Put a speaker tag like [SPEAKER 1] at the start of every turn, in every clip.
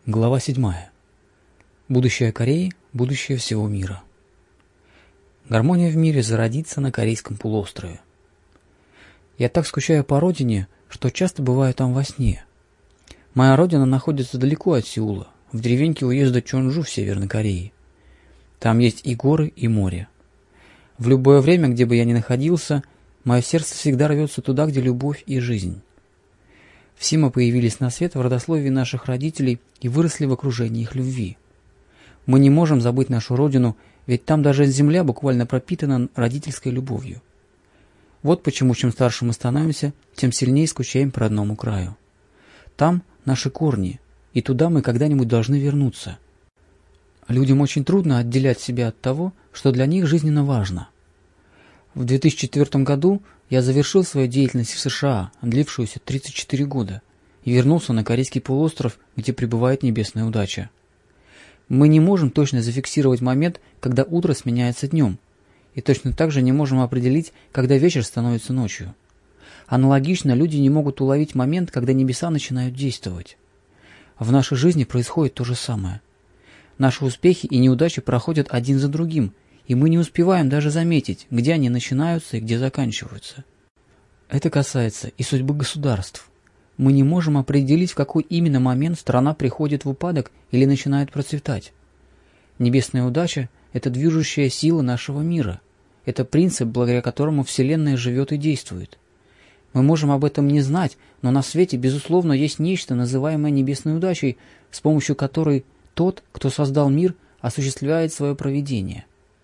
[SPEAKER 1] Глава 7. Будущее Кореи, будущее всего мира. Гармония в мире зародится на Корейском полуострове. Я так скучаю по родине, что часто бываю там во сне. Моя родина находится далеко от Сеула, в деревеньке уезда Чонджу в Северной Корее. Там есть и горы, и море. В любое время, где бы я ни находился, мое сердце всегда рвется туда, где любовь и жизнь. Все мы появились на свет в родословии наших родителей и выросли в окружении их любви. Мы не можем забыть нашу родину, ведь там даже земля буквально пропитана родительской любовью. Вот почему чем старше мы становимся, тем сильнее скучаем по родному краю. Там наши корни, и туда мы когда-нибудь должны вернуться. Людям очень трудно отделять себя от того, что для них жизненно важно. В 2004 году я завершил свою деятельность в США, длившуюся 34 года, и вернулся на Корейский полуостров, где пребывает небесная удача. Мы не можем точно зафиксировать момент, когда утро сменяется днем, и точно так же не можем определить, когда вечер становится ночью. Аналогично, люди не могут уловить момент, когда небеса начинают действовать. В нашей жизни происходит то же самое. Наши успехи и неудачи проходят один за другим, и мы не успеваем даже заметить, где они начинаются и где заканчиваются. Это касается и судьбы государств. Мы не можем определить, в какой именно момент страна приходит в упадок или начинает процветать. Небесная удача – это движущая сила нашего мира. Это принцип, благодаря которому Вселенная живет и действует. Мы можем об этом не знать, но на свете, безусловно, есть нечто, называемое небесной удачей, с помощью которой тот, кто создал мир, осуществляет свое провидение.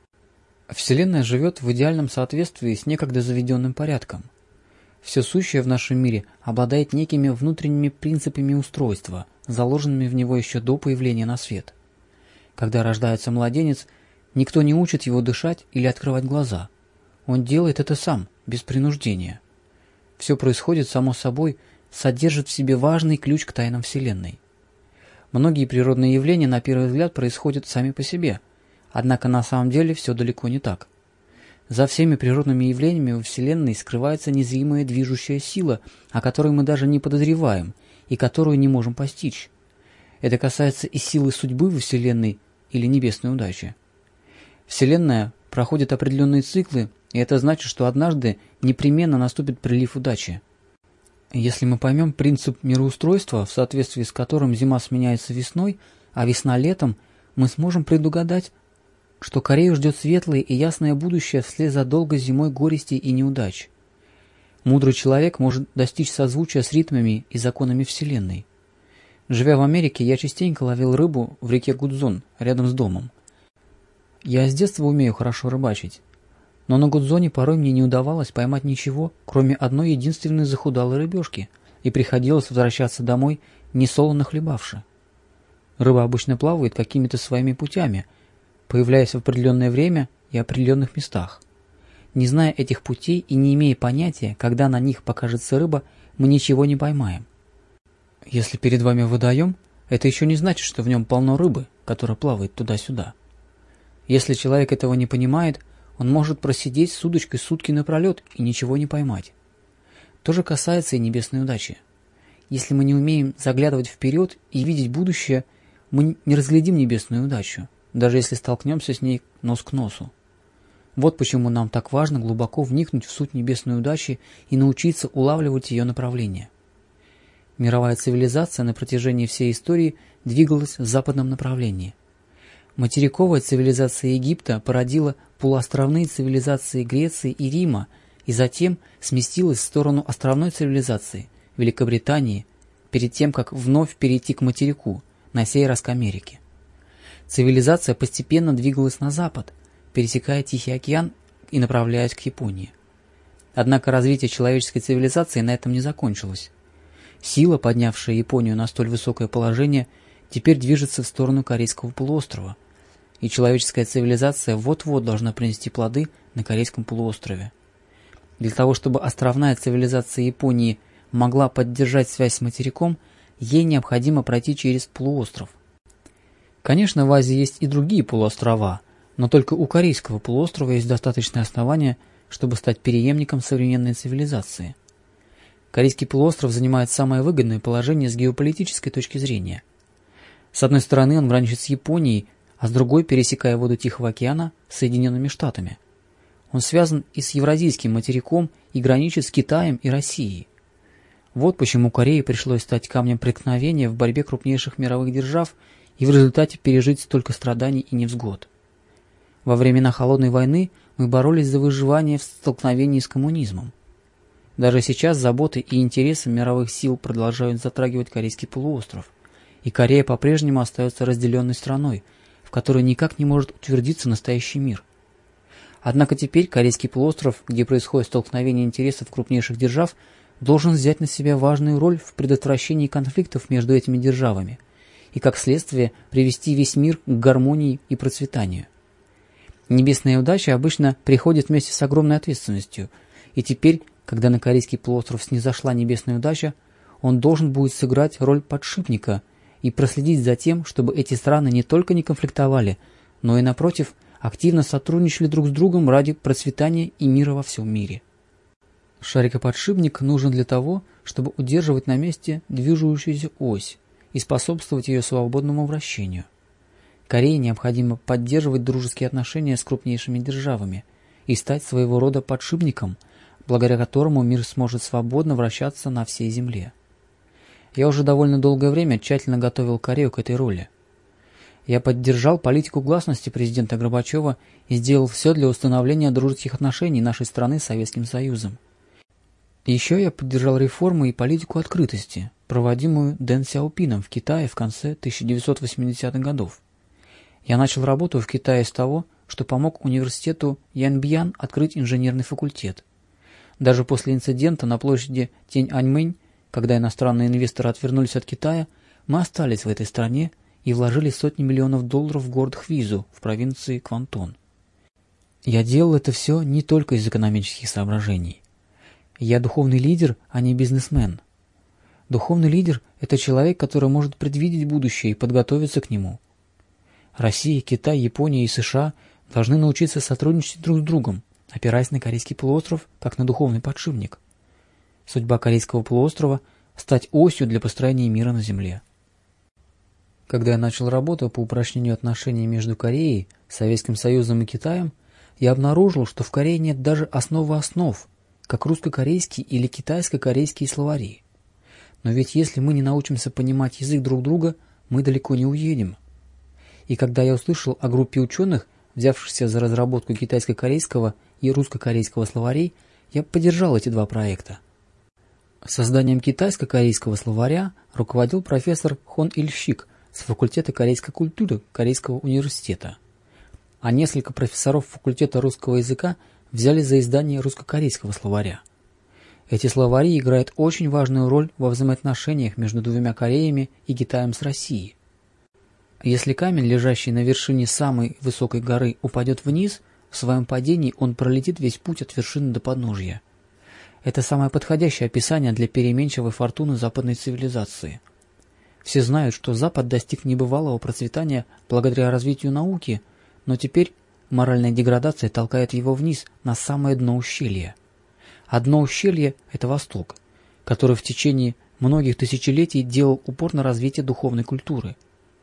[SPEAKER 1] Вселенная живет в идеальном соответствии с некогда заведенным порядком. Все сущее в нашем мире обладает некими внутренними принципами устройства, заложенными в него еще до появления на свет. Когда рождается младенец, никто не учит его дышать или открывать глаза. Он делает это сам, без принуждения. Все происходит само собой, содержит в себе важный ключ к тайнам Вселенной. Многие природные явления, на первый взгляд, происходят сами по себе, однако на самом деле все далеко не так. За всеми природными явлениями во Вселенной скрывается незримая движущая сила, о которой мы даже не подозреваем и которую не можем постичь. Это касается и силы судьбы во Вселенной или небесной удачи. Вселенная проходит определенные циклы, и это значит, что однажды непременно наступит прилив удачи. Если мы поймем принцип мироустройства, в соответствии с которым зима сменяется весной, а весна летом, мы сможем предугадать, что Корею ждет светлое и ясное будущее вслед за долгой зимой горестей и неудач. Мудрый человек может достичь созвучия с ритмами и законами Вселенной. Живя в Америке, я частенько ловил рыбу в реке Гудзон, рядом с домом. Я с детства умею хорошо рыбачить, но на Гудзоне порой мне не удавалось поймать ничего, кроме одной единственной захудалой рыбешки, и приходилось возвращаться домой, несолоно хлебавши. Рыба обычно плавает какими-то своими путями, появляясь в определенное время и определенных местах. Не зная этих путей и не имея понятия, когда на них покажется рыба, мы ничего не поймаем. Если перед вами водоем, это еще не значит, что в нем полно рыбы, которая плавает туда-сюда. Если человек этого не понимает, он может просидеть с удочкой сутки напролет и ничего не поймать. То же касается и небесной удачи. Если мы не умеем заглядывать вперед и видеть будущее, мы не разглядим небесную удачу, даже если столкнемся с ней нос к носу. Вот почему нам так важно глубоко вникнуть в суть небесной удачи и научиться улавливать ее направление. Мировая цивилизация на протяжении всей истории двигалась в западном направлении. Материковая цивилизация Египта породила полуостровные цивилизации Греции и Рима и затем сместилась в сторону островной цивилизации Великобритании перед тем, как вновь перейти к материку, на сей раз к Америке. Цивилизация постепенно двигалась на запад, пересекая Тихий океан и направляясь к Японии. Однако развитие человеческой цивилизации на этом не закончилось. Сила, поднявшая Японию на столь высокое положение, теперь движется в сторону Корейского полуострова, и человеческая цивилизация вот-вот должна принести плоды на Корейском полуострове. Для того, чтобы островная цивилизация Японии могла поддержать связь с материком, ей необходимо пройти через полуостров. Конечно, в Азии есть и другие полуострова, но только у Корейского полуострова есть достаточное основание, чтобы стать преемником современной цивилизации. Корейский полуостров занимает самое выгодное положение с геополитической точки зрения. С одной стороны он граничит с Японией, а с другой, пересекая воду Тихого океана, с Соединенными Штатами. Он связан и с Евразийским материком, и граничит с Китаем и Россией. Вот почему Корее пришлось стать камнем преткновения в борьбе крупнейших мировых держав и в результате пережить столько страданий и невзгод. Во времена Холодной войны мы боролись за выживание в столкновении с коммунизмом. Даже сейчас заботы и интересы мировых сил продолжают затрагивать Корейский полуостров, и Корея по-прежнему остается разделенной страной, в которой никак не может утвердиться настоящий мир. Однако теперь Корейский полуостров, где происходит столкновение интересов крупнейших держав, должен взять на себя важную роль в предотвращении конфликтов между этими державами и, как следствие, привести весь мир к гармонии и процветанию. Небесная удача обычно приходит вместе с огромной ответственностью, и теперь, когда на Корейский полуостров снизошла небесная удача, он должен будет сыграть роль подшипника и проследить за тем, чтобы эти страны не только не конфликтовали, но и, напротив, активно сотрудничали друг с другом ради процветания и мира во всем мире. Шарикоподшипник нужен для того, чтобы удерживать на месте движущуюся ось и способствовать ее свободному вращению. Корее необходимо поддерживать дружеские отношения с крупнейшими державами и стать своего рода подшипником, благодаря которому мир сможет свободно вращаться на всей земле. Я уже довольно долгое время тщательно готовил Корею к этой роли. Я поддержал политику гласности президента Горбачева и сделал все для установления дружеских отношений нашей страны с Советским Союзом. Еще я поддержал реформы и политику открытости, проводимую Дэн Сяопином в Китае в конце 1980-х годов. Я начал работу в Китае с того, что помог университету Янбиян открыть инженерный факультет. Даже после инцидента на площади Тяньаньмэнь, когда иностранные инвесторы отвернулись от Китая, мы остались в этой стране и вложили сотни миллионов долларов в город Хвизу в провинции Квантон. Я делал это все не только из экономических соображений. Я духовный лидер, а не бизнесмен. Духовный лидер – это человек, который может предвидеть будущее и подготовиться к нему. Россия, Китай, Япония и США должны научиться сотрудничать друг с другом, опираясь на Корейский полуостров как на духовный подшипник. Судьба Корейского полуострова – стать осью для построения мира на Земле. Когда я начал работу по упрочнению отношений между Кореей, Советским Союзом и Китаем, я обнаружил, что в Корее нет даже основы основ, как русско-корейский или китайско-корейские словари. Но ведь если мы не научимся понимать язык друг друга, мы далеко не уедем. И когда я услышал о группе ученых, взявшихся за разработку китайско-корейского и русско-корейского словарей, я поддержал эти два проекта. Созданием китайско-корейского словаря руководил профессор Хон Иль-щик с факультета корейской культуры Корейского университета, а несколько профессоров факультета русского языка взяли за издание русско-корейского словаря. Эти словари играют очень важную роль во взаимоотношениях между двумя Кореями и Китаем с Россией. Если камень, лежащий на вершине самой высокой горы, упадет вниз, в своем падении он пролетит весь путь от вершины до подножья. Это самое подходящее описание для переменчивой фортуны западной цивилизации. Все знают, что Запад достиг небывалого процветания благодаря развитию науки, но теперь моральная деградация толкает его вниз на самое дно ущелья. А дно ущелья – это Восток, который в течение многих тысячелетий делал упор на развитие духовной культуры.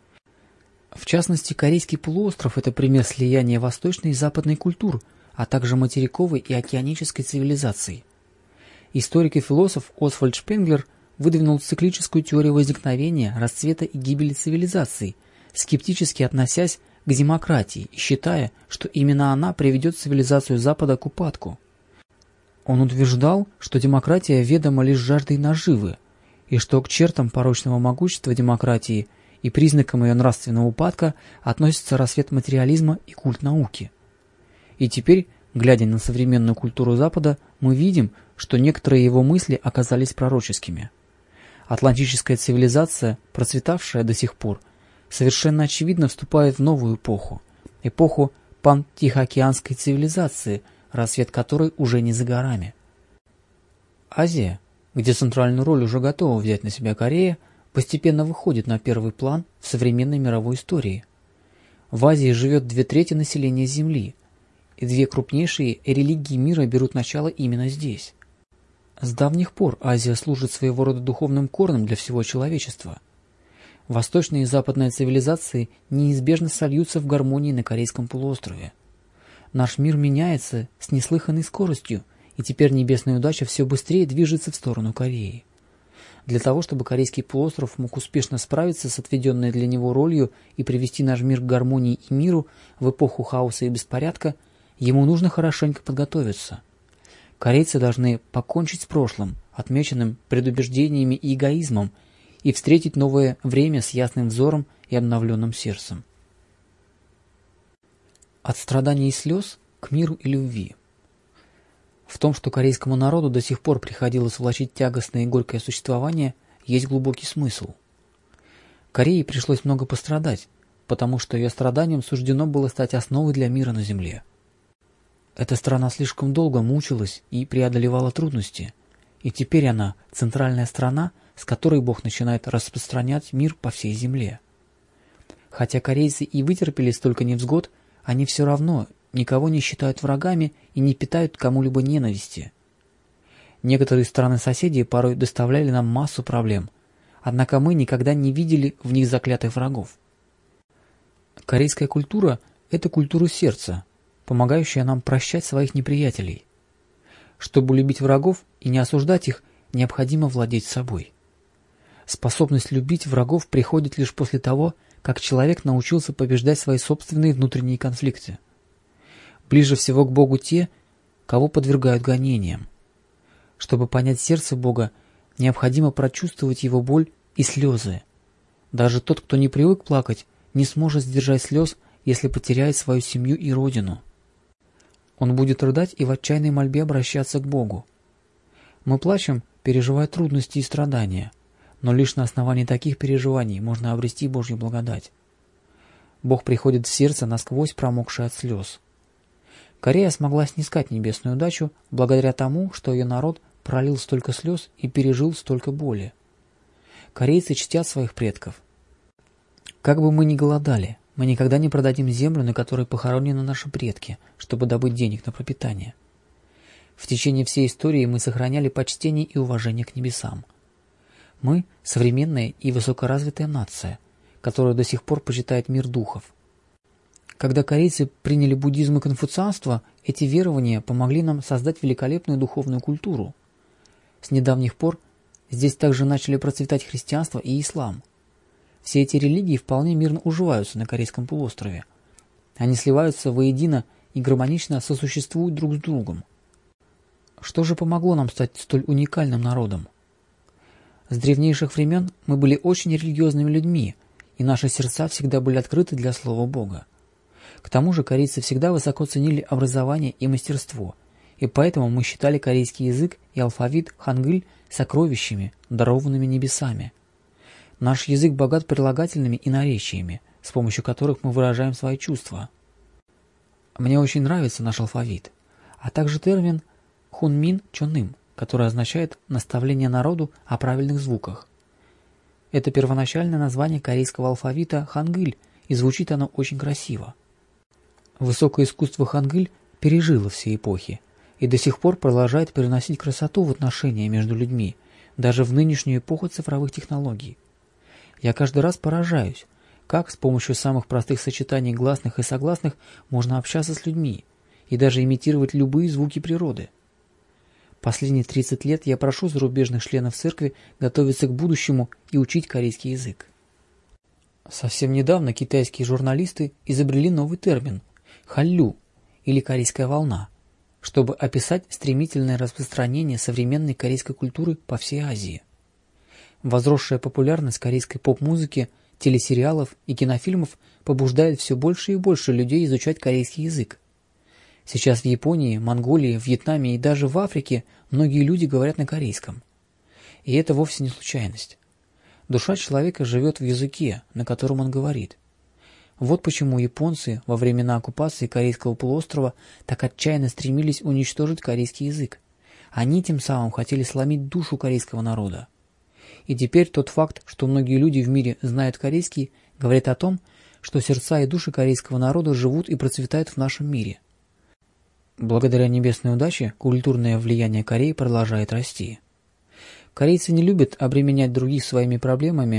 [SPEAKER 1] В частности, Корейский полуостров – это пример слияния восточной и западной культур, а также материковой и океанической цивилизаций. Историк и философ Освальд Шпенглер выдвинул циклическую теорию возникновения, расцвета и гибели цивилизаций, скептически относясь к демократии и считая, что именно она приведет цивилизацию Запада к упадку. Он утверждал, что демократия ведома лишь жаждой наживы, и что к чертам порочного могущества демократии и признакам ее нравственного упадка относится рассвет материализма и культ науки. И теперь, глядя на современную культуру Запада, мы видим, что некоторые его мысли оказались пророческими. Атлантическая цивилизация, процветавшая до сих пор, совершенно очевидно вступает в новую эпоху, эпоху пантихоокеанской цивилизации, рассвет которой уже не за горами. Азия, где центральную роль уже готова взять на себя Корея, постепенно выходит на первый план в современной мировой истории. В Азии живет 2/3 населения Земли, и две крупнейшие религии мира берут начало именно здесь. С давних пор Азия служит своего рода духовным корнем для всего человечества. Восточная и западная цивилизации неизбежно сольются в гармонии на Корейском полуострове. Наш мир меняется с неслыханной скоростью, и теперь небесная удача все быстрее движется в сторону Кореи. Для того, чтобы Корейский полуостров мог успешно справиться с отведенной для него ролью и привести наш мир к гармонии и миру в эпоху хаоса и беспорядка, ему нужно хорошенько подготовиться. Корейцы должны покончить с прошлым, отмеченным предубеждениями и эгоизмом, и встретить новое время с ясным взором и обновленным сердцем. От страданий и слез к миру и любви. В том, что корейскому народу до сих пор приходилось влачить тягостное и горькое существование, есть глубокий смысл. Корее пришлось много пострадать, потому что ее страданиям суждено было стать основой для мира на земле. Эта страна слишком долго мучилась и преодолевала трудности, и теперь она – центральная страна, с которой Бог начинает распространять мир по всей земле. Хотя корейцы и вытерпели столько невзгод, они все равно никого не считают врагами и не питают кому-либо ненависти. Некоторые страны-соседи порой доставляли нам массу проблем, однако мы никогда не видели в них заклятых врагов. Корейская культура – это культура сердца, помогающая нам прощать своих неприятелей. Чтобы любить врагов и не осуждать их, необходимо владеть собой. Способность любить врагов приходит лишь после того, как человек научился побеждать свои собственные внутренние конфликты. Ближе всего к Богу те, кого подвергают гонениям. Чтобы понять сердце Бога, необходимо прочувствовать Его боль и слезы. Даже тот, кто не привык плакать, не сможет сдержать слез, если потеряет свою семью и родину. Он будет рыдать и в отчаянной мольбе обращаться к Богу. Мы плачем, переживая трудности и страдания, но лишь на основании таких переживаний можно обрести Божью благодать. Бог приходит в сердце, насквозь промокшее от слез. Корея смогла снискать небесную удачу благодаря тому, что ее народ пролил столько слез и пережил столько боли. Корейцы чтят своих предков. Как бы мы ни голодали, мы никогда не продадим землю, на которой похоронены наши предки, чтобы добыть денег на пропитание. В течение всей истории мы сохраняли почтение и уважение к небесам. Мы – современная и высокоразвитая нация, которая до сих пор почитает мир духов. Когда корейцы приняли буддизм и конфуцианство, эти верования помогли нам создать великолепную духовную культуру. С недавних пор здесь также начали процветать христианство и ислам. Все эти религии вполне мирно уживаются на Корейском полуострове. Они сливаются воедино и гармонично сосуществуют друг с другом. Что же помогло нам стать столь уникальным народом? С древнейших времен мы были очень религиозными людьми, и наши сердца всегда были открыты для Слова Бога. К тому же корейцы всегда высоко ценили образование и мастерство, и поэтому мы считали корейский язык и алфавит хангыль сокровищами, дарованными небесами. Наш язык богат прилагательными и наречиями, с помощью которых мы выражаем свои чувства. Мне очень нравится наш алфавит, а также термин «хунмин чоным», который означает «наставление народу о правильных звуках». Это первоначальное название корейского алфавита хангыль, и звучит оно очень красиво. Высокое искусство хангыль пережило все эпохи и до сих пор продолжает переносить красоту в отношения между людьми, даже в нынешнюю эпоху цифровых технологий. Я каждый раз поражаюсь, как с помощью самых простых сочетаний гласных и согласных можно общаться с людьми и даже имитировать любые звуки природы. Последние 30 лет я прошу зарубежных членов церкви готовиться к будущему и учить корейский язык. Совсем недавно китайские журналисты изобрели новый термин – «халлю» или «корейская волна», чтобы описать стремительное распространение современной корейской культуры по всей Азии. Возросшая популярность корейской поп-музыки, телесериалов и кинофильмов побуждает все больше и больше людей изучать корейский язык. Сейчас в Японии, Монголии, Вьетнаме и даже в Африке многие люди говорят на корейском. И это вовсе не случайность. Душа человека живет в языке, на котором он говорит. Вот почему японцы во времена оккупации Корейского полуострова так отчаянно стремились уничтожить корейский язык. Они тем самым хотели сломить душу корейского народа. И теперь тот факт, что многие люди в мире знают корейский, говорит о том, что сердца и души корейского народа живут и процветают в нашем мире. Благодаря небесной удаче культурное влияние Кореи продолжает расти. Корейцы не любят обременять других своими проблемами,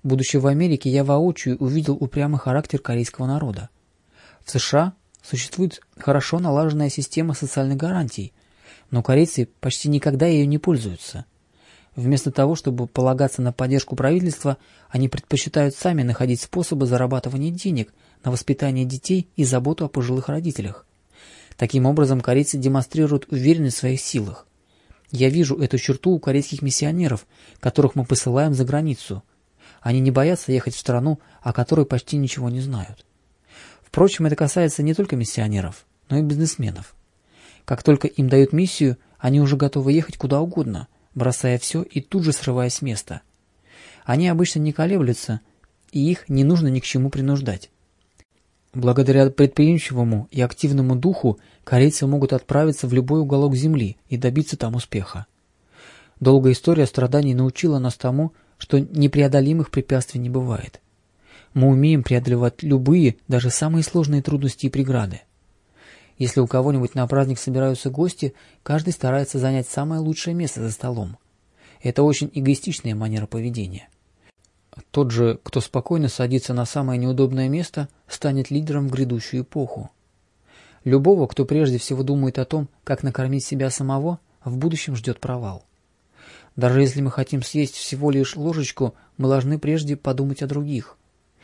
[SPEAKER 1] Будучи в Америке, я воочию увидел упрямый характер корейского народа. В США существует хорошо налаженная система социальных гарантий, но корейцы почти никогда ею не пользуются. Вместо того, чтобы полагаться на поддержку правительства, они предпочитают сами находить способы зарабатывания денег на воспитание детей и заботу о пожилых родителях. Таким образом, корейцы демонстрируют уверенность в своих силах. Я вижу эту черту у корейских миссионеров, которых мы посылаем за границу. Они не боятся ехать в страну, о которой почти ничего не знают. Впрочем, это касается не только миссионеров, но и бизнесменов. Как только им дают миссию, они уже готовы ехать куда угодно, бросая все и тут же срываясь с места. Они обычно не колеблются, и их не нужно ни к чему принуждать. Благодаря предприимчивому и активному духу корейцы могут отправиться в любой уголок земли и добиться там успеха. Долгая история страданий научила нас тому, что непреодолимых препятствий не бывает. Мы умеем преодолевать любые, даже самые сложные трудности и преграды. Если у кого-нибудь на праздник собираются гости, каждый старается занять самое лучшее место за столом. Это очень эгоистичная манера поведения. Тот же, кто спокойно садится на самое неудобное место, станет лидером в грядущую эпоху. Любого, кто прежде всего думает о том, как накормить себя самого, в будущем ждет провал. Даже если мы хотим съесть всего лишь ложечку, мы должны прежде подумать о других.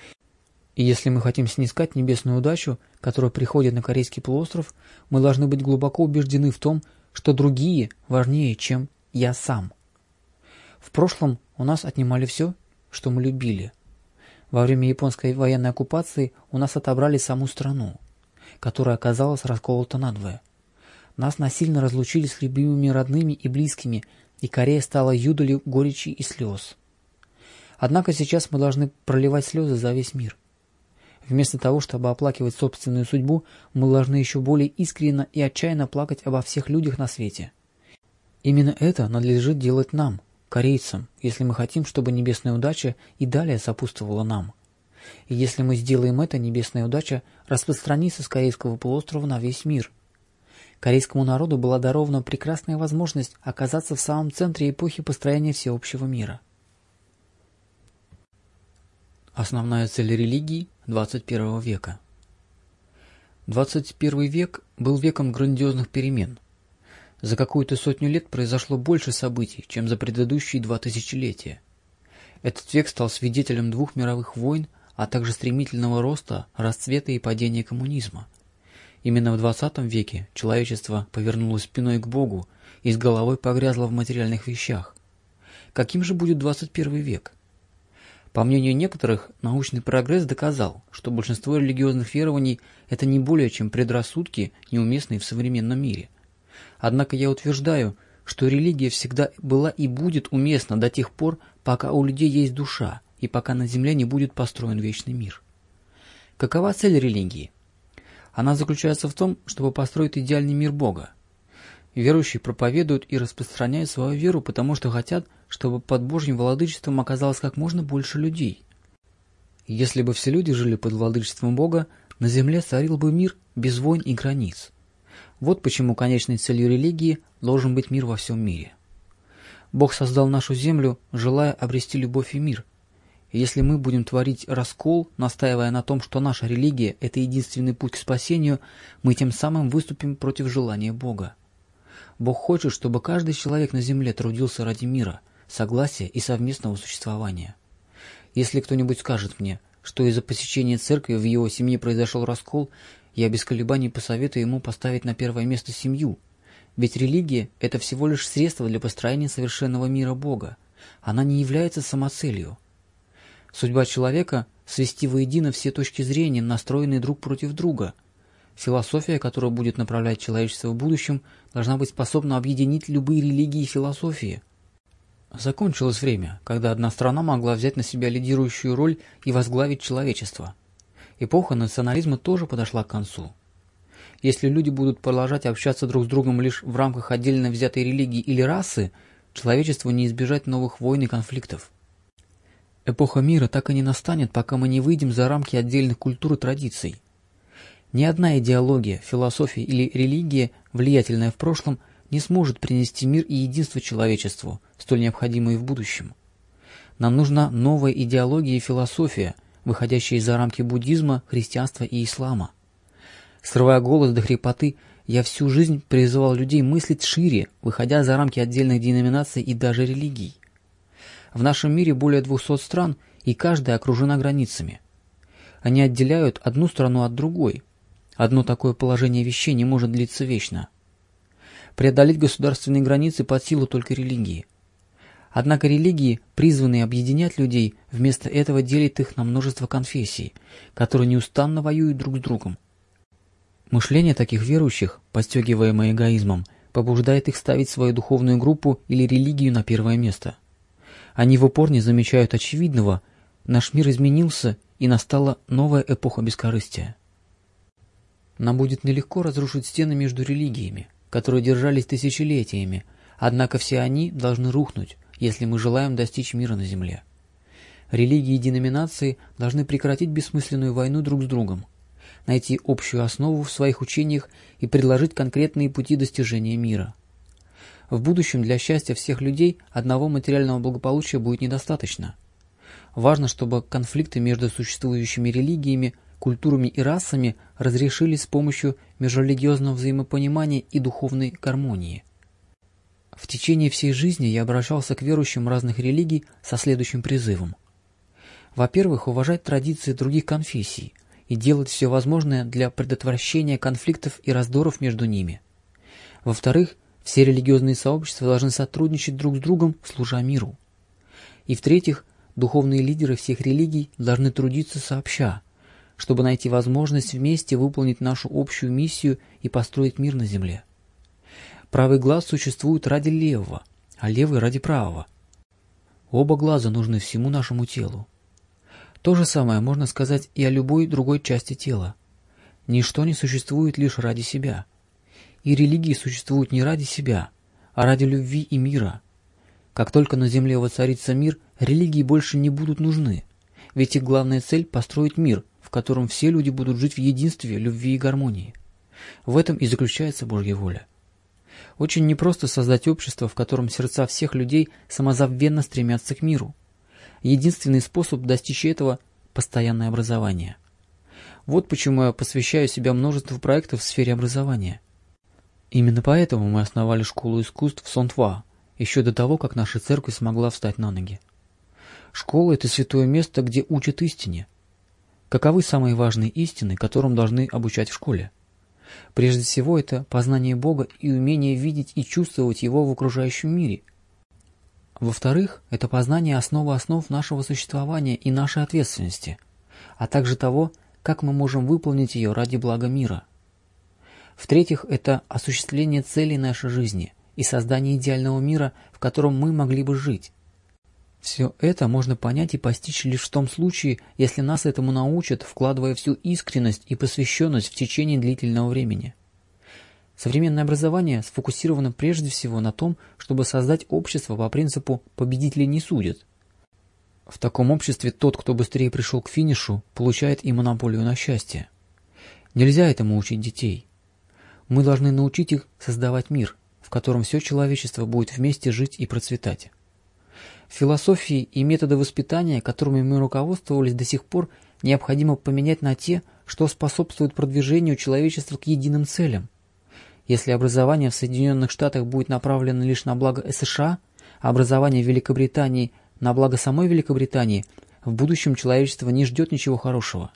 [SPEAKER 1] И если мы хотим снискать небесную удачу, которая приходит на Корейский полуостров, мы должны быть глубоко убеждены в том, что другие важнее, чем я сам. В прошлом у нас отнимали все, что мы любили. Во время японской военной оккупации у нас отобрали саму страну, которая оказалась расколота надвое. Нас насильно разлучили с любимыми родными и близкими, и Корея стала юдолью горечи и слез. Однако сейчас мы должны проливать слезы за весь мир. Вместо того, чтобы оплакивать собственную судьбу, мы должны еще более искренне и отчаянно плакать обо всех людях на свете. Именно это надлежит делать нам, корейцам, если мы хотим, чтобы небесная удача и далее сопутствовала нам. И если мы сделаем это, небесная удача распространится с Корейского полуострова на весь мир. Корейскому народу была дарована прекрасная возможность оказаться в самом центре эпохи построения всеобщего мира. Основная цель религии 21 века. 21 век был веком грандиозных перемен. За какую-то сотню лет произошло больше событий, чем за предыдущие 2 тысячелетия. Этот век стал свидетелем 2 мировых войн, а также стремительного роста, расцвета и падения коммунизма. Именно в 20 веке человечество повернулось спиной к Богу и с головой погрязло в материальных вещах. Каким же будет 21 век? По мнению некоторых, научный прогресс доказал, что большинство религиозных верований – это не более чем предрассудки, неуместные в современном мире. Однако я утверждаю, что религия всегда была и будет уместна до тех пор, пока у людей есть душа и пока на земле не будет построен вечный мир. Какова цель религии? Она заключается в том, чтобы построить идеальный мир Бога. Верующие проповедуют и распространяют свою веру, потому что хотят, чтобы под Божьим владычеством оказалось как можно больше людей. Если бы все люди жили под владычеством Бога, на земле царил бы мир без войн и границ. Вот почему конечной целью религии должен быть мир во всем мире. Бог создал нашу землю, желая обрести любовь и мир. И если мы будем творить раскол, настаивая на том, что наша религия – это единственный путь к спасению, мы тем самым выступим против желания Бога. Бог хочет, чтобы каждый человек на земле трудился ради мира, согласия и совместного существования. Если кто-нибудь скажет мне, что из-за посещения церкви в его семье произошел раскол, я без колебаний посоветую ему поставить на первое место семью. Ведь религия – это всего лишь средство для построения совершенного мира Бога. Она не является самоцелью. Судьба человека – свести воедино все точки зрения, настроенные друг против друга. Философия, которая будет направлять человечество в будущем, должна быть способна объединить любые религии и философии. Закончилось время, когда одна страна могла взять на себя лидирующую роль и возглавить человечество. Эпоха национализма тоже подошла к концу. Если люди будут продолжать общаться друг с другом лишь в рамках отдельно взятой религии или расы, человечеству не избежать новых войн и конфликтов. Эпоха мира так и не настанет, пока мы не выйдем за рамки отдельных культур и традиций. Ни одна идеология, философия или религия, влиятельная в прошлом, не сможет принести мир и единство человечеству, столь необходимые в будущем. Нам нужна новая идеология и философия, выходящая за рамки буддизма, христианства и ислама. Срывая голос до хрипоты, я всю жизнь призывал людей мыслить шире, выходя за рамки отдельных деноминаций и даже религий. В нашем мире более 200 стран, и каждая окружена границами. Они отделяют одну страну от другой. Одно такое положение вещей не может длиться вечно. Преодолеть государственные границы под силу только религии. Однако религии, призванные объединять людей, вместо этого делят их на множество конфессий, которые неустанно воюют друг с другом. Мышление таких верующих, подстегиваемое эгоизмом, побуждает их ставить свою духовную группу или религию на первое место. Они в упор не замечают очевидного: наш мир изменился, и настала новая эпоха бескорыстия. Нам будет нелегко разрушить стены между религиями, которые держались тысячелетиями, однако все они должны рухнуть, если мы желаем достичь мира на земле. Религии и деноминации должны прекратить бессмысленную войну друг с другом, найти общую основу в своих учениях и предложить конкретные пути достижения мира. В будущем для счастья всех людей одного материального благополучия будет недостаточно. Важно, чтобы конфликты между существующими религиями, культурами и расами разрешились с помощью межрелигиозного взаимопонимания и духовной гармонии. В течение всей жизни я обращался к верующим разных религий со следующим призывом. Во-первых, уважать традиции других конфессий и делать все возможное для предотвращения конфликтов и раздоров между ними. Во-вторых, все религиозные сообщества должны сотрудничать друг с другом, служа миру. И в-третьих, духовные лидеры всех религий должны трудиться сообща, чтобы найти возможность вместе выполнить нашу общую миссию и построить мир на земле. Правый глаз существует ради левого, а левый ради правого. Оба глаза нужны всему нашему телу. То же самое можно сказать и о любой другой части тела. Ничто не существует лишь ради себя. И религии существуют не ради себя, а ради любви и мира. Как только на земле воцарится мир, религии больше не будут нужны, ведь их главная цель – построить мир, в котором все люди будут жить в единстве, любви и гармонии. В этом и заключается Божья воля. Очень непросто создать общество, в котором сердца всех людей самозабвенно стремятся к миру. Единственный способ достичь этого – постоянное образование. Вот почему я посвящаю себя множеству проектов в сфере образования. Именно поэтому мы основали школу искусств в Сонтва, еще до того, как наша церковь смогла встать на ноги. Школа – это святое место, где учат истине. Каковы самые важные истины, которым должны обучать в школе? Прежде всего, это познание Бога и умение видеть и чувствовать Его в окружающем мире. Во-вторых, это познание основы основ нашего существования и нашей ответственности, а также того, как мы можем выполнить ее ради блага мира. В-третьих, это осуществление целей нашей жизни и создание идеального мира, в котором мы могли бы жить. Все это можно понять и постичь лишь в том случае, если нас этому научат, вкладывая всю искренность и посвященность в течение длительного времени. Современное образование сфокусировано прежде всего на том, чтобы создать общество по принципу «победителей не судят». В таком обществе тот, кто быстрее пришел к финишу, получает и монополию на счастье. Нельзя этому учить детей. Мы должны научить их создавать мир, в котором все человечество будет вместе жить и процветать. Философии и методы воспитания, которыми мы руководствовались до сих пор, необходимо поменять на те, что способствуют продвижению человечества к единым целям. Если образование в Соединенных Штатах будет направлено лишь на благо США, а образование в Великобритании на благо самой Великобритании, в будущем человечество не ждет ничего хорошего.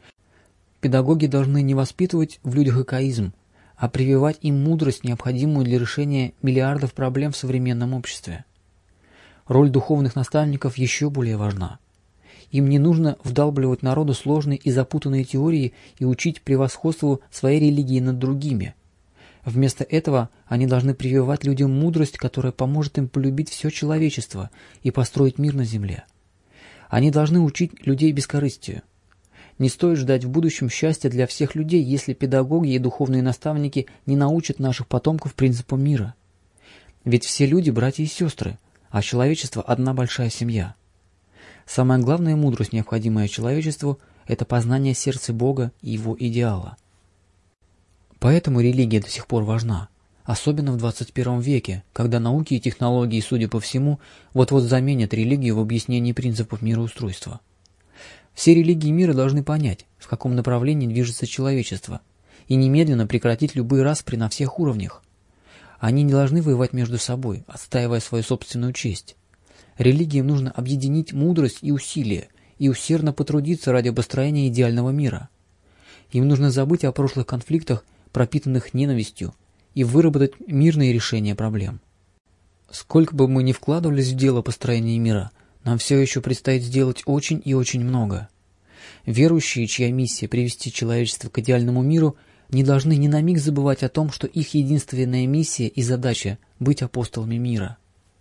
[SPEAKER 1] Педагоги должны не воспитывать в людях эгоизм, а прививать им мудрость, необходимую для решения миллиардов проблем в современном обществе. Роль духовных наставников еще более важна. Им не нужно вдалбливать народу сложные и запутанные теории и учить превосходству своей религии над другими. Вместо этого они должны прививать людям мудрость, которая поможет им полюбить все человечество и построить мир на земле. Они должны учить людей бескорыстию. Не стоит ждать в будущем счастья для всех людей, если педагоги и духовные наставники не научат наших потомков принципам мира. Ведь все люди – братья и сестры, а человечество – одна большая семья. Самая главная мудрость, необходимая человечеству, это познание сердца Бога и Его идеала. Поэтому религия до сих пор важна, особенно в 21 веке, когда науки и технологии, судя по всему, вот-вот заменят религию в объяснении принципов мироустройства. Все религии мира должны понять, в каком направлении движется человечество, и немедленно прекратить любые распри на всех уровнях. Они не должны воевать между собой, отстаивая свою собственную честь. Религиям нужно объединить мудрость и усилия и усердно потрудиться ради построения идеального мира. Им нужно забыть о прошлых конфликтах, пропитанных ненавистью, и выработать мирные решения проблем. Сколько бы мы ни вкладывались в дело построения мира, нам все еще предстоит сделать очень и очень много. Верующие, чья миссия привести человечество к идеальному миру, не должны ни на миг забывать о том, что их единственная миссия и задача – быть апостолами мира.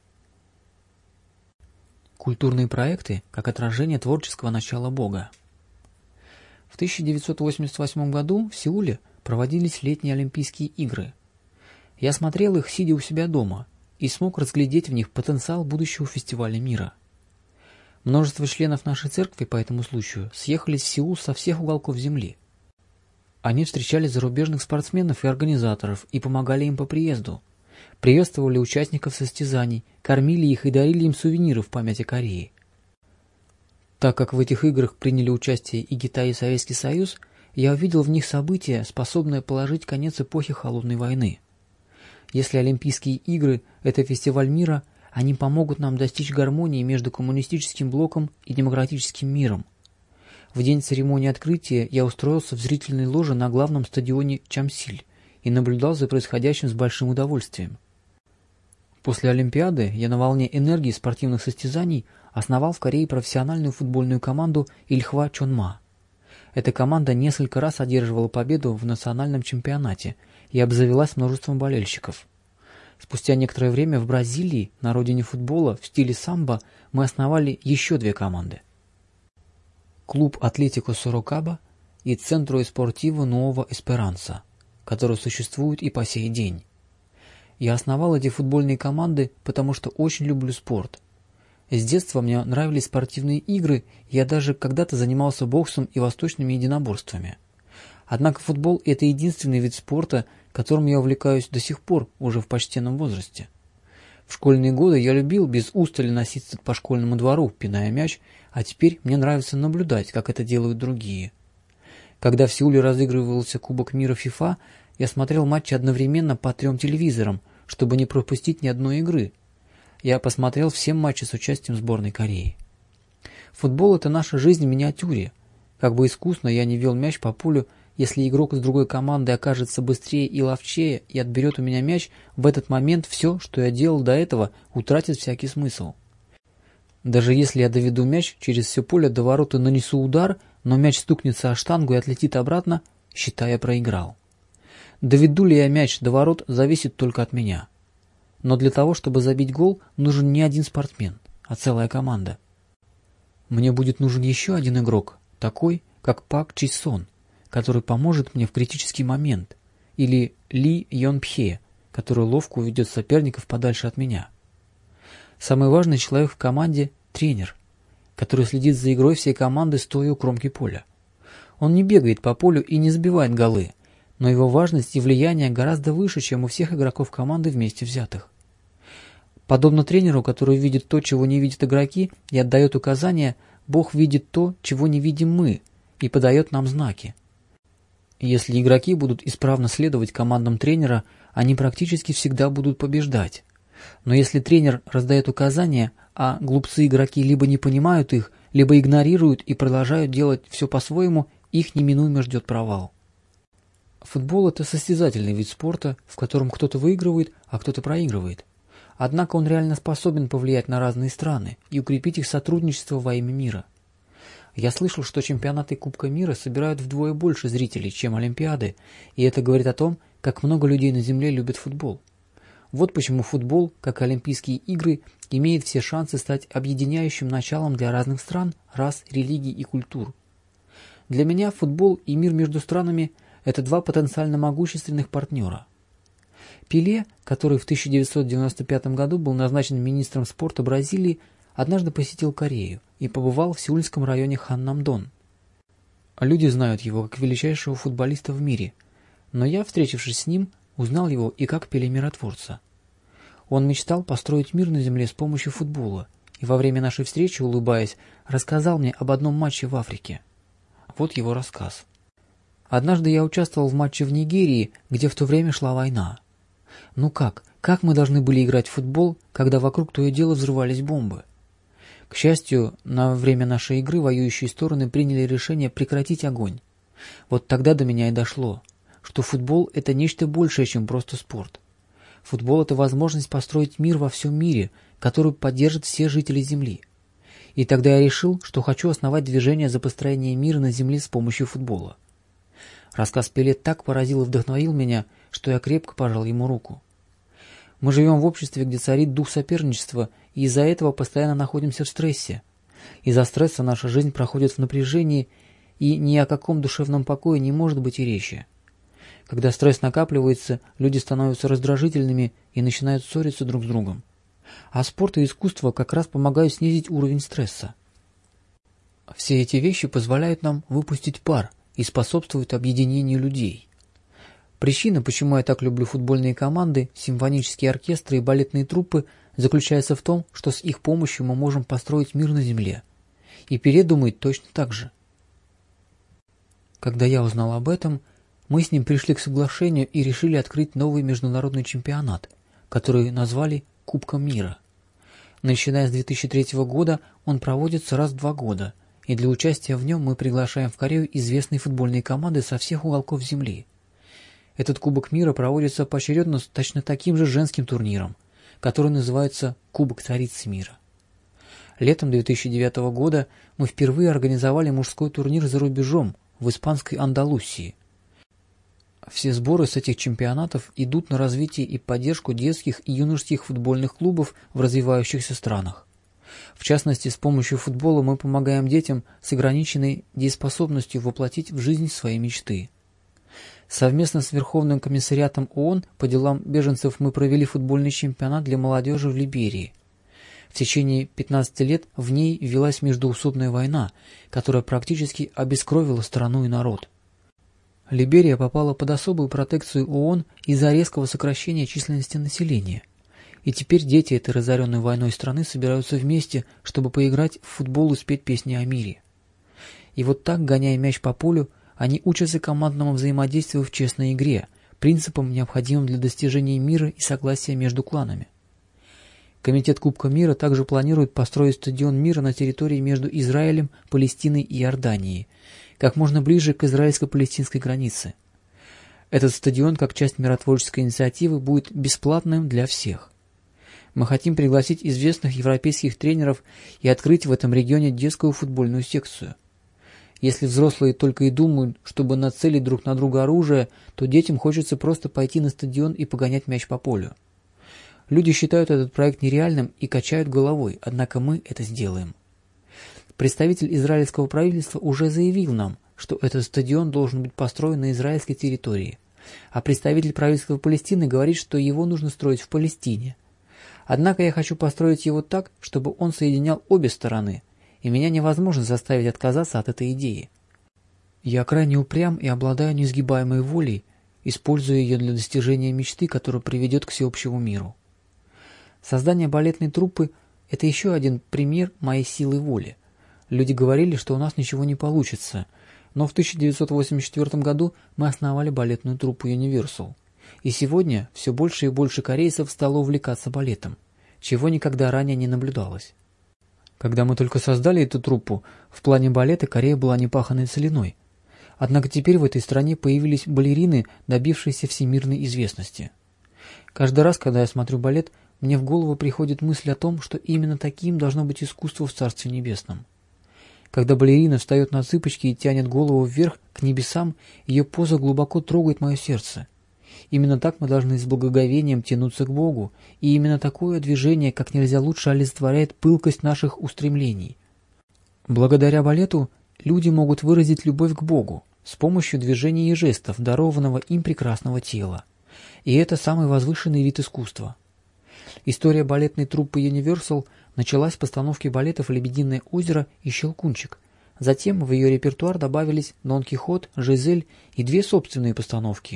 [SPEAKER 1] Культурные проекты как отражение творческого начала Бога. В 1988 году в Сеуле проводились летние Олимпийские игры. Я смотрел их, сидя у себя дома, и смог разглядеть в них потенциал будущего фестиваля мира. Множество членов нашей церкви по этому случаю съехались в Сеул со всех уголков земли. Они встречали зарубежных спортсменов и организаторов и помогали им по приезду, приветствовали участников состязаний, кормили их и дарили им сувениры в память о Корее. Так как в этих играх приняли участие и Китай, и Советский Союз, я увидел в них событие, способное положить конец эпохе Холодной войны. Если Олимпийские игры – это фестиваль мира, они помогут нам достичь гармонии между коммунистическим блоком и демократическим миром. В день церемонии открытия я устроился в зрительной ложе на главном стадионе Чамсиль и наблюдал за происходящим с большим удовольствием. После Олимпиады я на волне энергии спортивных состязаний основал в Корее профессиональную футбольную команду Ильхва Чонма. Эта команда несколько раз одерживала победу в национальном чемпионате и обзавелась множеством болельщиков. Спустя некоторое время в Бразилии, на родине футбола, в стиле самбо, мы основали еще две команды. Клуб Атлетико Сорокаба и Центро Эспортиво Нуова Эсперанса, которые существуют и по сей день. Я основал эти футбольные команды, потому что очень люблю спорт. С детства мне нравились спортивные игры, я даже когда-то занимался боксом и восточными единоборствами. Однако футбол – это единственный вид спорта, которым я увлекаюсь до сих пор, уже в почтенном возрасте. В школьные годы я любил без устали носиться по школьному двору, пиная мяч, а теперь мне нравится наблюдать, как это делают другие. Когда в Сеуле разыгрывался Кубок мира ФИФА, я смотрел матчи одновременно по 3 телевизорам, чтобы не пропустить ни одной игры. Я посмотрел все матчи с участием сборной Кореи. Футбол – это наша жизнь в миниатюре. Как бы искусно я не вел мяч по полю, если игрок с другой команды окажется быстрее и ловчее и отберет у меня мяч, в этот момент все, что я делал до этого, утратит всякий смысл. Даже если я доведу мяч через все поле до ворот и нанесу удар, но мяч стукнется о штангу и отлетит обратно, считай, я проиграл. Доведу ли я мяч до ворот, зависит только от меня. Но для того, чтобы забить гол, нужен не один спортсмен, а целая команда. Мне будет нужен еще один игрок, такой, как Пак Чи Сон, который поможет мне в критический момент, или Ли Йон Пхе, который ловко уведет соперников подальше от меня. Самый важный человек в команде – тренер, который следит за игрой всей команды, стоя у кромки поля. Он не бегает по полю и не забивает голы, но его важность и влияние гораздо выше, чем у всех игроков команды вместе взятых. Подобно тренеру, который видит то, чего не видят игроки, и отдает указания, Бог видит то, чего не видим мы, и подает нам знаки. Если игроки будут исправно следовать командам тренера, они практически всегда будут побеждать. Но если тренер раздает указания, а глупцы игроки либо не понимают их, либо игнорируют и продолжают делать все по-своему, их неминуемо ждет провал. Футбол – это состязательный вид спорта, в котором кто-то выигрывает, а кто-то проигрывает. Однако он реально способен повлиять на разные страны и укрепить их сотрудничество во имя мира. Я слышал, что чемпионаты Кубка мира собирают вдвое больше зрителей, чем Олимпиады, и это говорит о том, как много людей на Земле любят футбол. Вот почему футбол, как и Олимпийские игры, имеет все шансы стать объединяющим началом для разных стран, рас, религий и культур. Для меня футбол и мир между странами – это два потенциально могущественных партнера. Пеле, который в 1995 году был назначен министром спорта Бразилии, однажды посетил Корею и побывал в сеульском районе Ханнамдон. Люди знают его как величайшего футболиста в мире, но я, встретившись с ним, узнал его и как Пеле миротворца. Он мечтал построить мир на земле с помощью футбола, и во время нашей встречи, улыбаясь, рассказал мне об одном матче в Африке. Вот его рассказ. Однажды я участвовал в матче в Нигерии, где в то время шла война. Ну как мы должны были играть в футбол, когда вокруг то и дело взрывались бомбы? К счастью, на время нашей игры воюющие стороны приняли решение прекратить огонь. Вот тогда до меня и дошло, что футбол – это нечто большее, чем просто спорт. Футбол – это возможность построить мир во всем мире, который поддержит все жители Земли. И тогда я решил, что хочу основать движение за построение мира на Земле с помощью футбола. Рассказ Пеле так поразил и вдохновил меня, что я крепко пожал ему руку. Мы живем в обществе, где царит дух соперничества, и из-за этого постоянно находимся в стрессе. Из-за стресса наша жизнь проходит в напряжении, и ни о каком душевном покое не может быть и речи. Когда стресс накапливается, люди становятся раздражительными и начинают ссориться друг с другом. А спорт и искусство как раз помогают снизить уровень стресса. Все эти вещи позволяют нам выпустить пар и способствуют объединению людей. Причина, почему я так люблю футбольные команды, симфонические оркестры и балетные труппы, заключается в том, что с их помощью мы можем построить мир на земле. И Пеле думает точно так же. Когда я узнал об этом, мы с ним пришли к соглашению и решили открыть новый международный чемпионат, который назвали Кубком мира. Начиная с 2003 года он проводится раз в 2 года, и для участия в нем мы приглашаем в Корею известные футбольные команды со всех уголков Земли. Этот Кубок мира проводится поочередно с точно таким же женским турниром, который называется Кубок царицы мира. Летом 2009 года мы впервые организовали мужской турнир за рубежом, в испанской Андалусии. Все сборы с этих чемпионатов идут на развитие и поддержку детских и юношеских футбольных клубов в развивающихся странах. В частности, с помощью футбола мы помогаем детям с ограниченной дееспособностью воплотить в жизнь свои мечты. Совместно с Верховным комиссариатом ООН по делам беженцев мы провели футбольный чемпионат для молодежи в Либерии. В течение 15 лет в ней велась междоусобная война, которая практически обескровила страну и народ. Либерия попала под особую протекцию ООН из-за резкого сокращения численности населения. И теперь дети этой разоренной войной страны собираются вместе, чтобы поиграть в футбол и спеть песни о мире. И вот так, гоняя мяч по полю, они учатся командному взаимодействию в честной игре, принципам, необходимым для достижения мира и согласия между кланами. Комитет Кубка мира также планирует построить стадион мира на территории между Израилем, Палестиной и Иорданией, как можно ближе к израильско-палестинской границе. Этот стадион, как часть миротворческой инициативы, будет бесплатным для всех. Мы хотим пригласить известных европейских тренеров и открыть в этом регионе детскую футбольную секцию. Если взрослые только и думают, чтобы нацелить друг на друга оружие, то детям хочется просто пойти на стадион и погонять мяч по полю. Люди считают этот проект нереальным и качают головой, однако мы это сделаем. Представитель израильского правительства уже заявил нам, что этот стадион должен быть построен на израильской территории, а представитель правительства Палестины говорит, что его нужно строить в Палестине. Однако я хочу построить его так, чтобы он соединял обе стороны, и меня невозможно заставить отказаться от этой идеи. Я крайне упрям и обладаю неизгибаемой волей, используя ее для достижения мечты, которая приведет к всеобщему миру. Создание балетной труппы – это еще один пример моей силы воли. Люди говорили, что у нас ничего не получится, но в 1984 году мы основали балетную труппу Universal. И сегодня все больше и больше корейцев стало увлекаться балетом, чего никогда ранее не наблюдалось. Когда мы только создали эту труппу, в плане балета Корея была непаханой целиной. Однако теперь в этой стране появились балерины, добившиеся всемирной известности. Каждый раз, когда я смотрю балет, мне в голову приходит мысль о том, что именно таким должно быть искусство в Царстве Небесном. Когда балерина встает на цыпочки и тянет голову вверх к небесам, ее поза глубоко трогает мое сердце. Именно так мы должны с благоговением тянуться к Богу, и именно такое движение как нельзя лучше олицетворяет пылкость наших устремлений. Благодаря балету люди могут выразить любовь к Богу с помощью движений и жестов, дарованного им прекрасного тела. И это самый возвышенный вид искусства. История балетной труппы Universal началась с постановки балетов «Лебединое озеро» и «Щелкунчик». Затем в ее репертуар добавились «Дон Кихот», «Жизель» и 2 собственные постановки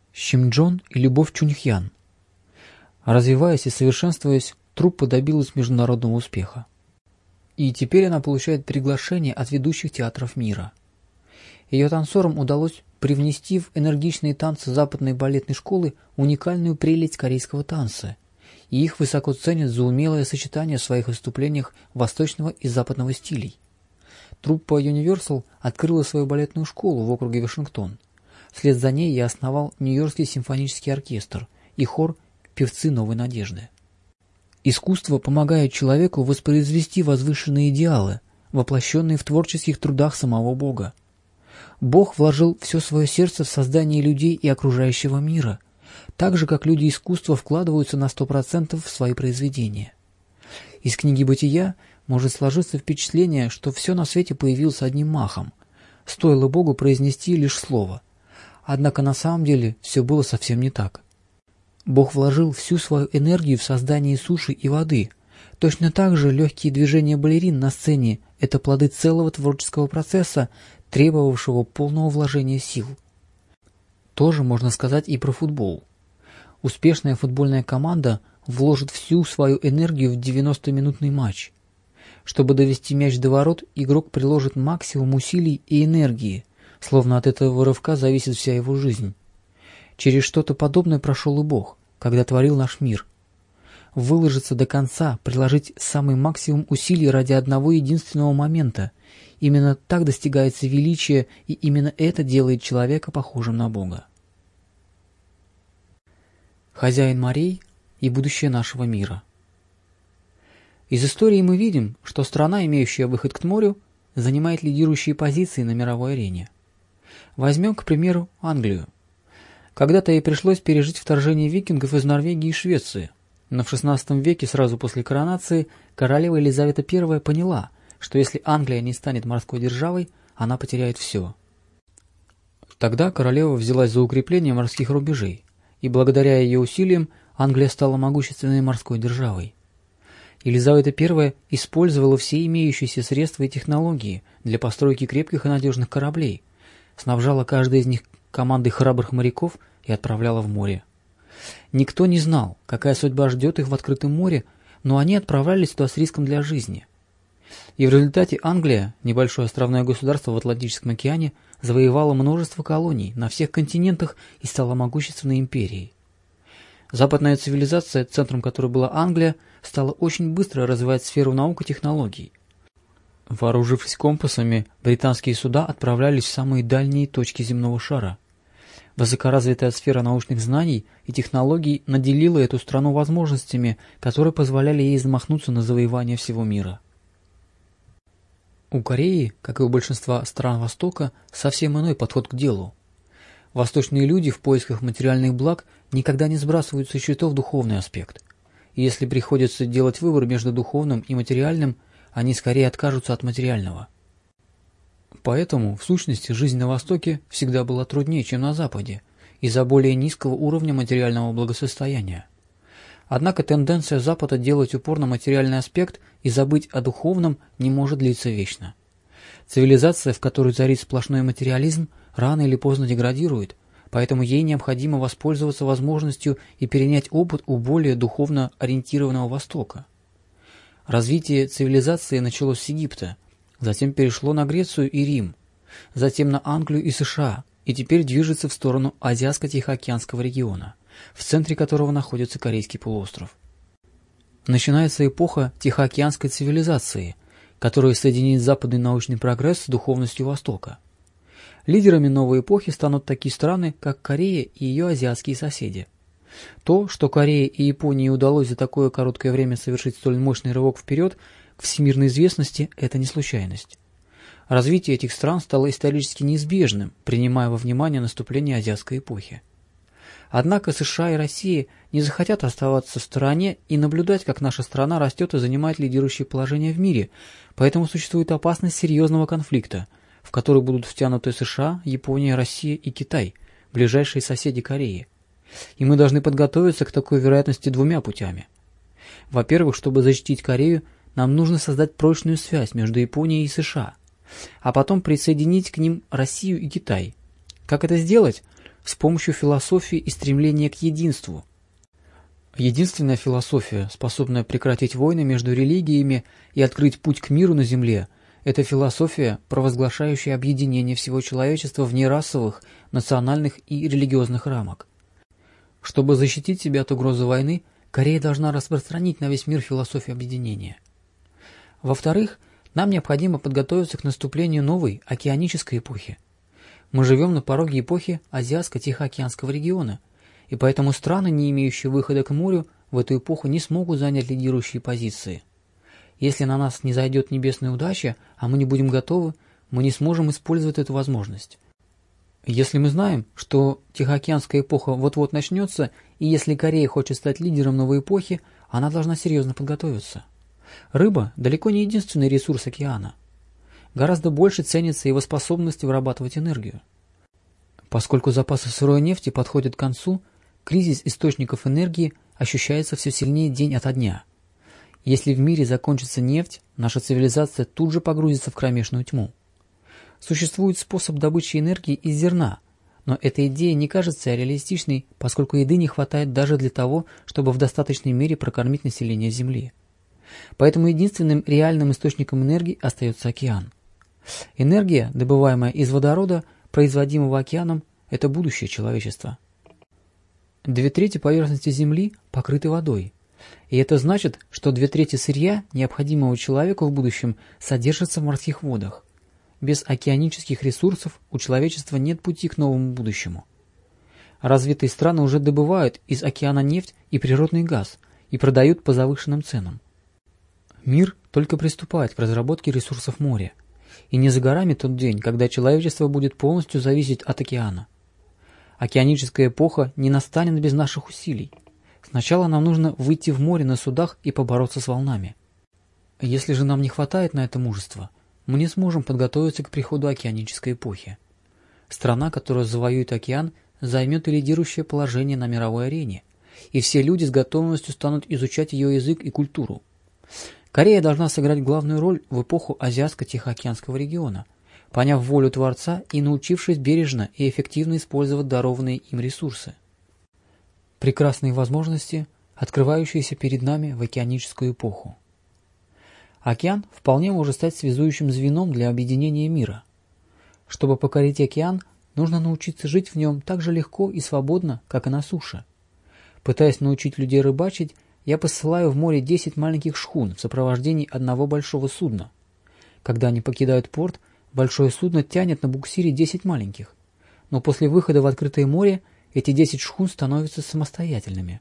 [SPEAKER 1] Щимджон и Любовь Чуньхян. Развиваясь и совершенствуясь, труппа добилась международного успеха. И теперь она получает приглашение от ведущих театров мира. Ее танцорам удалось привнести в энергичные танцы западной балетной школы уникальную прелесть корейского танца, и их высоко ценят за умелое сочетание в своих выступлениях восточного и западного стилей. Труппа Universal открыла свою балетную школу в округе Вашингтон. Вслед за ней я основал Нью-Йоркский симфонический оркестр и хор «Певцы новой надежды». Искусство помогает человеку воспроизвести возвышенные идеалы, воплощенные в творческих трудах самого Бога. Бог вложил все свое сердце в создание людей и окружающего мира, так же, как люди искусства вкладываются на 100% в свои произведения. Из книги «Бытия» может сложиться впечатление, что все на свете появилось одним махом. Стоило Богу произнести лишь слово. Однако на самом деле все было совсем не так. Бог вложил всю свою энергию в создание суши и воды. Точно так же легкие движения балерин на сцене – это плоды целого творческого процесса, требовавшего полного вложения сил. Тоже можно сказать и про футбол. Успешная футбольная команда вложит всю свою энергию в 90-минутный матч. Чтобы довести мяч до ворот, игрок приложит максимум усилий и энергии, словно от этого рывка зависит вся его жизнь. Через что-то подобное прошел и Бог, когда творил наш мир. Выложиться до конца, приложить самый максимум усилий ради одного единственного момента. Именно так достигается величие, и именно это делает человека похожим на Бога. Хозяин морей и будущее нашего мира. Из истории мы видим, что страна, имеющая выход к морю, занимает лидирующие позиции на мировой арене. Возьмем, к примеру, Англию. Когда-то ей пришлось пережить вторжение викингов из Норвегии и Швеции, но в XVI веке, сразу после коронации, королева Елизавета I поняла, что если Англия не станет морской державой, она потеряет все. Тогда королева взялась за укрепление морских рубежей, и благодаря ее усилиям Англия стала могущественной морской державой. Елизавета I использовала все имеющиеся средства и технологии для постройки крепких и надежных кораблей, снабжала каждый из них командой храбрых моряков и отправляла в море. Никто не знал, какая судьба ждет их в открытом море, но они отправлялись туда с риском для жизни. И в результате Англия, небольшое островное государство в Атлантическом океане, завоевала множество колоний на всех континентах и стала могущественной империей. Западная цивилизация, центром которой была Англия, стала очень быстро развивать сферу наук и технологий. Вооружившись компасами, британские суда отправлялись в самые дальние точки земного шара. Высокоразвитая сфера научных знаний и технологий наделила эту страну возможностями, которые позволяли ей замахнуться на завоевание всего мира. У Кореи, как и у большинства стран Востока, совсем иной подход к делу. Восточные люди в поисках материальных благ никогда не сбрасывают со счетов духовный аспект. И если приходится делать выбор между духовным и материальным, они скорее откажутся от материального. Поэтому, в сущности, жизнь на Востоке всегда была труднее, чем на Западе, из-за более низкого уровня материального благосостояния. Однако тенденция Запада делать упор на материальный аспект и забыть о духовном не может длиться вечно. Цивилизация, в которой царит сплошной материализм, рано или поздно деградирует, поэтому ей необходимо воспользоваться возможностью и перенять опыт у более духовно ориентированного Востока. Развитие цивилизации началось с Египта, затем перешло на Грецию и Рим, затем на Англию и США, и теперь движется в сторону Азиатско-Тихоокеанского региона, в центре которого находится Корейский полуостров. Начинается эпоха Тихоокеанской цивилизации, которая соединит западный научный прогресс с духовностью Востока. Лидерами новой эпохи станут такие страны, как Корея и ее азиатские соседи. То, что Корее и Японии удалось за такое короткое время совершить столь мощный рывок вперед к всемирной известности, это не случайность. Развитие этих стран стало исторически неизбежным, принимая во внимание наступление азиатской эпохи. Однако США и Россия не захотят оставаться в стороне и наблюдать, как наша страна растет и занимает лидирующее положение в мире, поэтому существует опасность серьезного конфликта, в который будут втянуты США, Япония, Россия и Китай, ближайшие соседи Кореи. И мы должны подготовиться к такой вероятности двумя путями. Во-первых, чтобы защитить Корею, нам нужно создать прочную связь между Японией и США, а потом присоединить к ним Россию и Китай. Как это сделать? с помощью философии и стремления к единству. Единственная философия, способная прекратить войны между религиями и открыть путь к миру на Земле, это философия, провозглашающая объединение всего человечества вне расовых, национальных и религиозных рамок. Чтобы защитить себя от угрозы войны, Корея должна распространить на весь мир философию объединения. Во-вторых, нам необходимо подготовиться к наступлению новой океанической эпохи. Мы живем на пороге эпохи Азиатско-Тихоокеанского региона, и поэтому страны, не имеющие выхода к морю, в эту эпоху не смогут занять лидирующие позиции. Если на нас не зайдет небесная удача, а мы не будем готовы, мы не сможем использовать эту возможность. Если мы знаем, что Тихоокеанская эпоха вот-вот начнется, и если Корея хочет стать лидером новой эпохи, она должна серьезно подготовиться. Рыба далеко не единственный ресурс океана. Гораздо больше ценится его способность вырабатывать энергию. Поскольку запасы сырой нефти подходят к концу, кризис источников энергии ощущается все сильнее день ото дня. Если в мире закончится нефть, наша цивилизация тут же погрузится в кромешную тьму. Существует способ добычи энергии из зерна, но эта идея не кажется реалистичной, поскольку еды не хватает даже для того, чтобы в достаточной мере прокормить население Земли. Поэтому единственным реальным источником энергии остается океан. Энергия, добываемая из водорода, производимого океаном, это будущее человечества. 2/3 поверхности Земли покрыты водой. И это значит, что 2/3 сырья, необходимого человеку в будущем, содержатся в морских водах. Без океанических ресурсов у человечества нет пути к новому будущему. Развитые страны уже добывают из океана нефть и природный газ и продают по завышенным ценам. Мир только приступает к разработке ресурсов моря. И не за горами тот день, когда человечество будет полностью зависеть от океана. Океаническая эпоха не настанет без наших усилий. Сначала нам нужно выйти в море на судах и побороться с волнами. Если же нам не хватает на это мужества, мы не сможем подготовиться к приходу океанической эпохи. Страна, которая завоюет океан, займет и лидирующее положение на мировой арене, и все люди с готовностью станут изучать ее язык и культуру. Корея должна сыграть главную роль в эпоху Азиатско-Тихоокеанского региона, поняв волю Творца и научившись бережно и эффективно использовать дарованные им ресурсы. Прекрасные возможности, открывающиеся перед нами в океаническую эпоху. Океан вполне может стать связующим звеном для объединения мира. Чтобы покорить океан, нужно научиться жить в нем так же легко и свободно, как и на суше. Пытаясь научить людей рыбачить, я посылаю в море 10 маленьких шхун в сопровождении одного большого судна. Когда они покидают порт, большое судно тянет на буксире 10 маленьких. Но после выхода в открытое море эти 10 шхун становятся самостоятельными.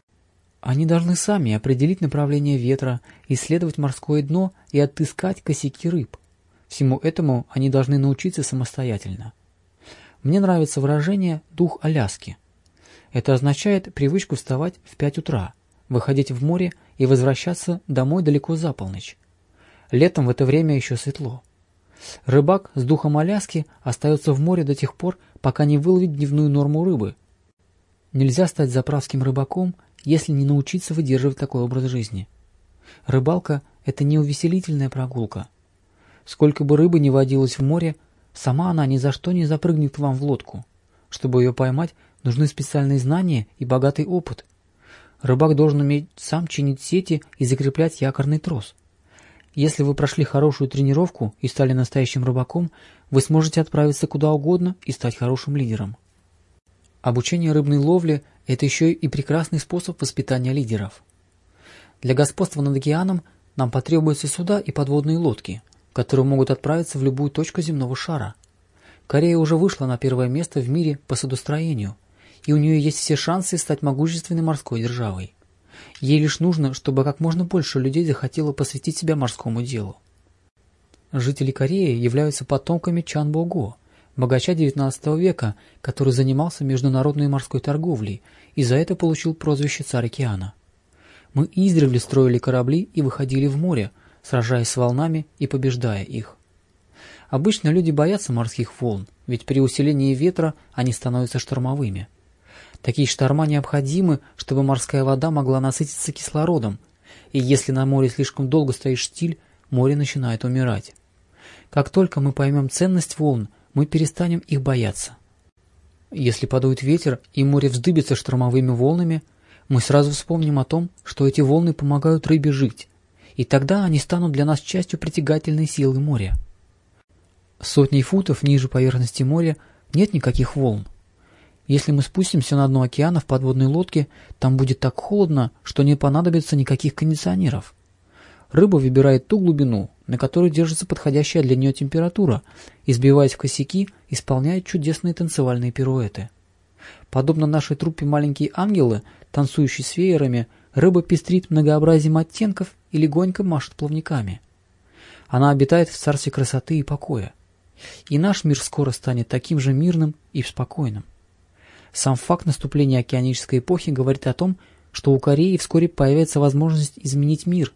[SPEAKER 1] Они должны сами определить направление ветра, исследовать морское дно и отыскать косяки рыб. Всему этому они должны научиться самостоятельно. Мне нравится выражение «дух Аляски». Это означает привычку вставать в 5 утра, выходить в море и возвращаться домой далеко за полночь. Летом в это время еще светло. Рыбак с духом Аляски остается в море до тех пор, пока не выловит дневную норму рыбы. Нельзя стать заправским рыбаком, если не научиться выдерживать такой образ жизни. Рыбалка – это не увеселительная прогулка. Сколько бы рыбы ни водилось в море, сама она ни за что не запрыгнет к вам в лодку. Чтобы ее поймать, нужны специальные знания и богатый опыт. Рыбак должен уметь сам чинить сети и закреплять якорный трос. Если вы прошли хорошую тренировку и стали настоящим рыбаком, вы сможете отправиться куда угодно и стать хорошим лидером. Обучение рыбной ловле – это еще и прекрасный способ воспитания лидеров. Для господства над океаном нам потребуются суда и подводные лодки, которые могут отправиться в любую точку земного шара. Корея уже вышла на первое место в мире по судостроению, и у нее есть все шансы стать могущественной морской державой. Ей лишь нужно, чтобы как можно больше людей захотело посвятить себя морскому делу. Жители Кореи являются потомками Чан Бо-го, богача XIX века, который занимался международной морской торговлей и за это получил прозвище «Царь океана». Мы издревле строили корабли и выходили в море, сражаясь с волнами и побеждая их. Обычно люди боятся морских волн, ведь при усилении ветра они становятся штормовыми. Такие шторма необходимы, чтобы морская вода могла насытиться кислородом, и если на море слишком долго стоит штиль, море начинает умирать. Как только мы поймем ценность волн, мы перестанем их бояться. Если подует ветер и море вздыбится штормовыми волнами, мы сразу вспомним о том, что эти волны помогают рыбе жить, и тогда они станут для нас частью притягательной силы моря. Сотни футов ниже поверхности моря нет никаких волн. Если мы спустимся на дно океана в подводной лодке, там будет так холодно, что не понадобится никаких кондиционеров. Рыба выбирает ту глубину, на которой держится подходящая для нее температура, и, сбиваясь в косяки, исполняет чудесные танцевальные пируэты. Подобно нашей труппе «Маленькие ангелы», танцующей с веерами, рыба пестрит многообразием оттенков и легонько машет плавниками. Она обитает в царстве красоты и покоя. И наш мир скоро станет таким же мирным и спокойным. Сам факт наступления океанической эпохи говорит о том, что у Кореи вскоре появится возможность изменить мир.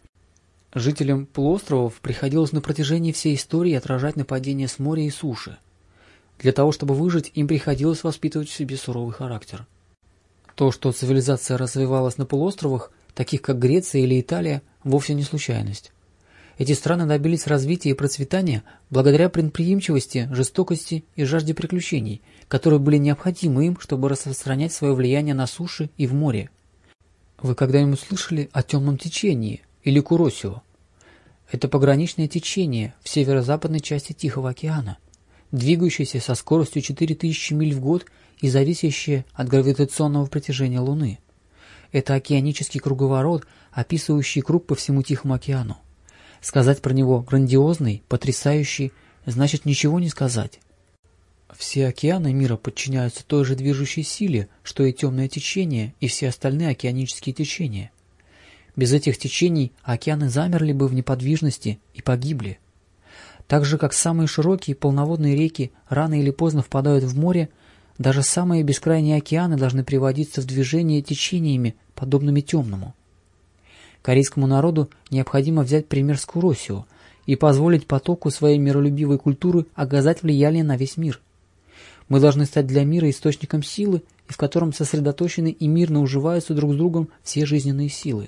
[SPEAKER 1] Жителям полуостровов приходилось на протяжении всей истории отражать нападения с моря и суши. Для того, чтобы выжить, им приходилось воспитывать в себе суровый характер. То, что цивилизация развивалась на полуостровах, таких как Греция или Италия, вовсе не случайность. Эти страны добились развития и процветания благодаря предприимчивости, жестокости и жажде приключений, которые были необходимы им, чтобы распространять свое влияние на суше и в море. Вы когда-нибудь слышали о темном течении или Куросио? Это пограничное течение в северо-западной части Тихого океана, двигающееся со скоростью 4000 миль в год и зависящее от гравитационного притяжения Луны. Это океанический круговорот, описывающий круг по всему Тихому океану. Сказать про него грандиозный, потрясающий, значит ничего не сказать. Все океаны мира подчиняются той же движущей силе, что и темное течение и все остальные океанические течения. Без этих течений океаны замерли бы в неподвижности и погибли. Так же, как самые широкие полноводные реки рано или поздно впадают в море, даже самые бескрайние океаны должны приводиться в движение течениями, подобными темному. Корейскому народу необходимо взять пример с Куросио и позволить потоку своей миролюбивой культуры оказать влияние на весь мир. Мы должны стать для мира источником силы, и в котором сосредоточены и мирно уживаются друг с другом все жизненные силы.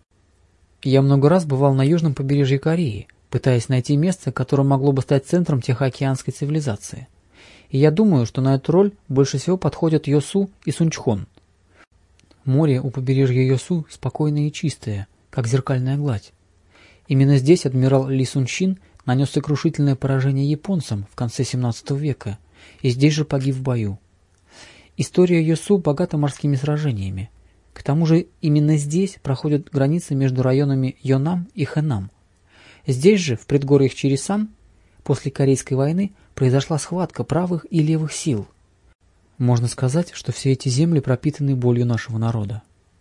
[SPEAKER 1] Я много раз бывал на южном побережье Кореи, пытаясь найти место, которое могло бы стать центром тихоокеанской цивилизации. И я думаю, что на эту роль больше всего подходят Йосу и Сунчхон. Море у побережья Йосу спокойное и чистое, как зеркальная гладь. Именно здесь адмирал Ли Сунчин нанес сокрушительное поражение японцам в конце 17 века, и здесь же погиб в бою. История Йосу богата морскими сражениями. К тому же именно здесь проходят границы между районами Йонам и Хэнам. Здесь же, в предгорьях Чирисан, после Корейской войны произошла схватка правых и левых сил. Можно сказать, что все эти земли пропитаны болью нашего народа.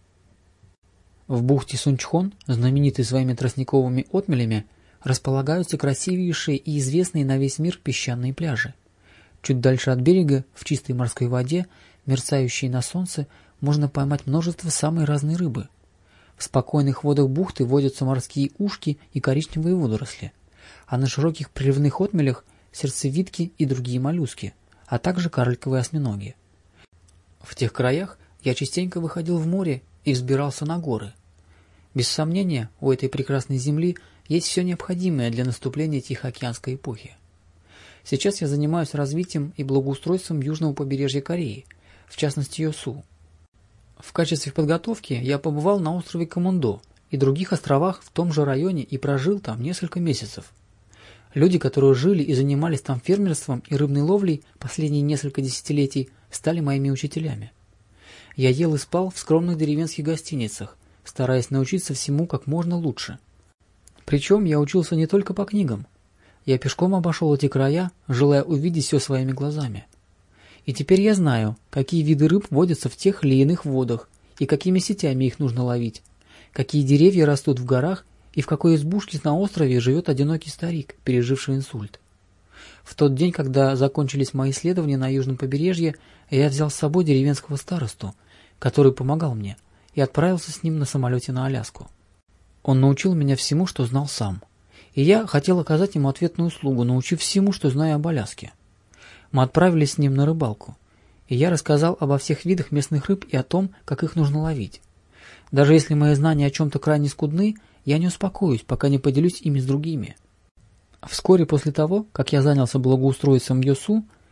[SPEAKER 1] В бухте Сунчхон, знаменитой своими тростниковыми отмелями, располагаются красивейшие и известные на весь мир песчаные пляжи. Чуть дальше от берега, в чистой морской воде, мерцающей на солнце, можно поймать множество самой разной рыбы. В спокойных водах бухты водятся морские ушки и коричневые водоросли, а на широких приливных отмелях сердцевидки и другие моллюски, а также карликовые осьминоги. В тех краях я частенько выходил в море и взбирался на горы. Без сомнения, у этой прекрасной земли есть все необходимое для наступления Тихоокеанской эпохи. Сейчас я занимаюсь развитием и благоустройством южного побережья Кореи, в частности Йосу. В качестве подготовки я побывал на острове Комундо и других островах в том же районе и прожил там несколько месяцев. Люди, которые жили и занимались там фермерством и рыбной ловлей последние несколько десятилетий, стали моими учителями. Я ел и спал в скромных деревенских гостиницах, стараясь научиться всему как можно лучше. Причем я учился не только по книгам. Я пешком обошел эти края, желая увидеть все своими глазами. И теперь я знаю, какие виды рыб водятся в тех или иных водах, и какими сетями их нужно ловить, какие деревья растут в горах, и в какой избушке на острове живет одинокий старик, переживший инсульт. В тот день, когда закончились мои исследования на южном побережье, я взял с собой деревенского старосту, который помогал мне, и отправился с ним на самолете на Аляску. Он научил меня всему, что знал сам, и я хотел оказать ему ответную услугу, научив всему, что знаю об Аляске. Мы отправились с ним на рыбалку, и я рассказал обо всех видах местных рыб и о том, как их нужно ловить. Даже если мои знания о чем-то крайне скудны, я не успокоюсь, пока не поделюсь ими с другими. Вскоре после того, как я занялся благоустройством Йосу,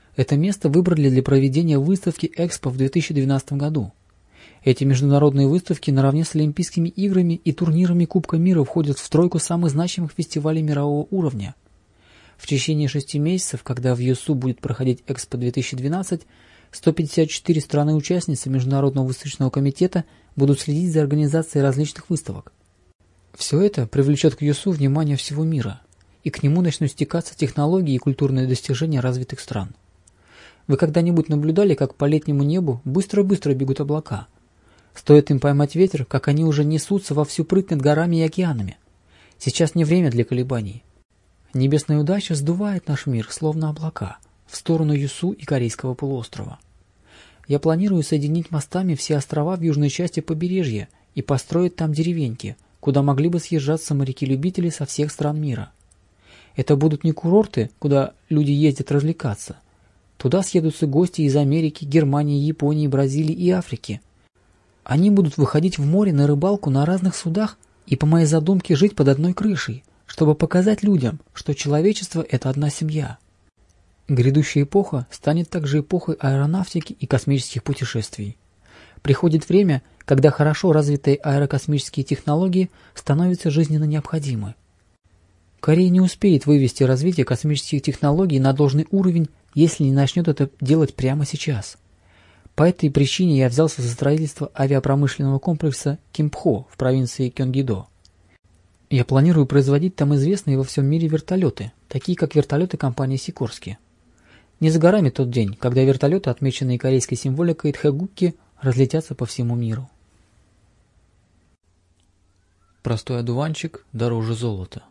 [SPEAKER 1] Это место выбрали для проведения выставки Экспо в 2012 году. Эти международные выставки наравне с Олимпийскими играми и турнирами Кубка мира входят в тройку самых значимых фестивалей мирового уровня. В течение 6 месяцев, когда в ЮСУ будет проходить Экспо 2012, 154 страны-участницы Международного выставочного комитета будут следить за организацией различных выставок. Все это привлечет к ЮСУ внимание всего мира, и к нему начнут стекаться технологии и культурные достижения развитых стран. Вы когда-нибудь наблюдали, как по летнему небу быстро-быстро бегут облака? Стоит им поймать ветер, как они уже несутся во всю прыть над горами и океанами. Сейчас не время для колебаний. Небесная удача сдувает наш мир, словно облака, в сторону ЮСУ и Корейского полуострова. Я планирую соединить мостами все острова в южной части побережья и построить там деревеньки, куда могли бы съезжаться моряки-любители со всех стран мира. Это будут не курорты, куда люди ездят развлекаться. Туда съедутся гости из Америки, Германии, Японии, Бразилии и Африки. Они будут выходить в море на рыбалку на разных судах и, по моей задумке, жить под одной крышей, чтобы показать людям, что человечество – это одна семья. Грядущая эпоха станет также эпохой аэронавтики и космических путешествий. Приходит время, когда хорошо развитые аэрокосмические технологии становятся жизненно необходимы. Корея не успеет вывести развитие космических технологий на должный уровень, если не начнет это делать прямо сейчас. По этой причине я взялся за строительство авиапромышленного комплекса Кимпхо в провинции Кёнгидо. Я планирую производить там известные во всем мире вертолеты, такие как вертолеты компании Сикорски. Не за горами тот день, когда вертолеты, отмеченные корейской символикой Тхэгукки, разлетятся по всему миру. Простой одуванчик дороже золота.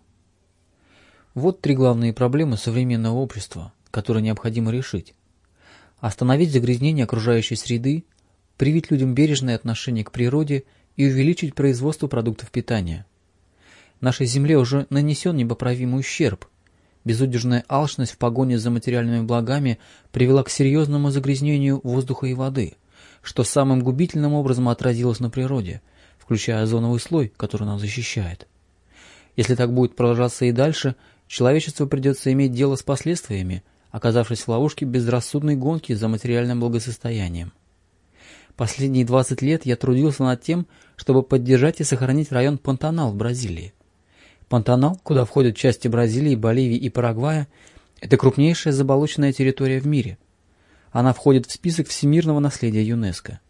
[SPEAKER 1] Вот 3 главные проблемы современного общества, которые необходимо решить. Остановить загрязнение окружающей среды, привить людям бережное отношение к природе и увеличить производство продуктов питания. Нашей земле уже нанесен непоправимый ущерб. Безудержная алчность в погоне за материальными благами привела к серьезному загрязнению воздуха и воды, что самым губительным образом отразилось на природе, включая озоновый слой, который нас защищает. Если так будет продолжаться и дальше, человечеству придется иметь дело с последствиями, оказавшись в ловушке безрассудной гонки за материальным благосостоянием. Последние 20 лет я трудился над тем, чтобы поддержать и сохранить район Пантанал в Бразилии. Пантанал, куда входят части Бразилии, Боливии и Парагвая, это крупнейшая заболоченная территория в мире. Она входит в список всемирного наследия ЮНЕСКО.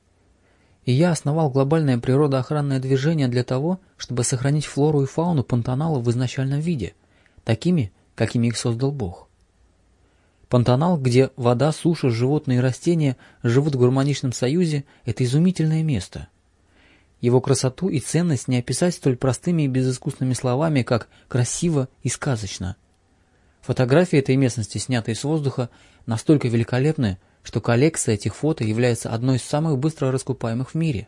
[SPEAKER 1] И я основал глобальное природоохранное движение для того, чтобы сохранить флору и фауну Пантанала в изначальном виде, такими, какими их создал Бог. Пантанал, где вода, суша, животные и растения живут в гармоничном союзе, это изумительное место. Его красоту и ценность не описать столь простыми и безыскусными словами, как «красиво» и «сказочно». Фотографии этой местности, снятые с воздуха, настолько великолепны, что коллекция этих фото является одной из самых быстро раскупаемых в мире.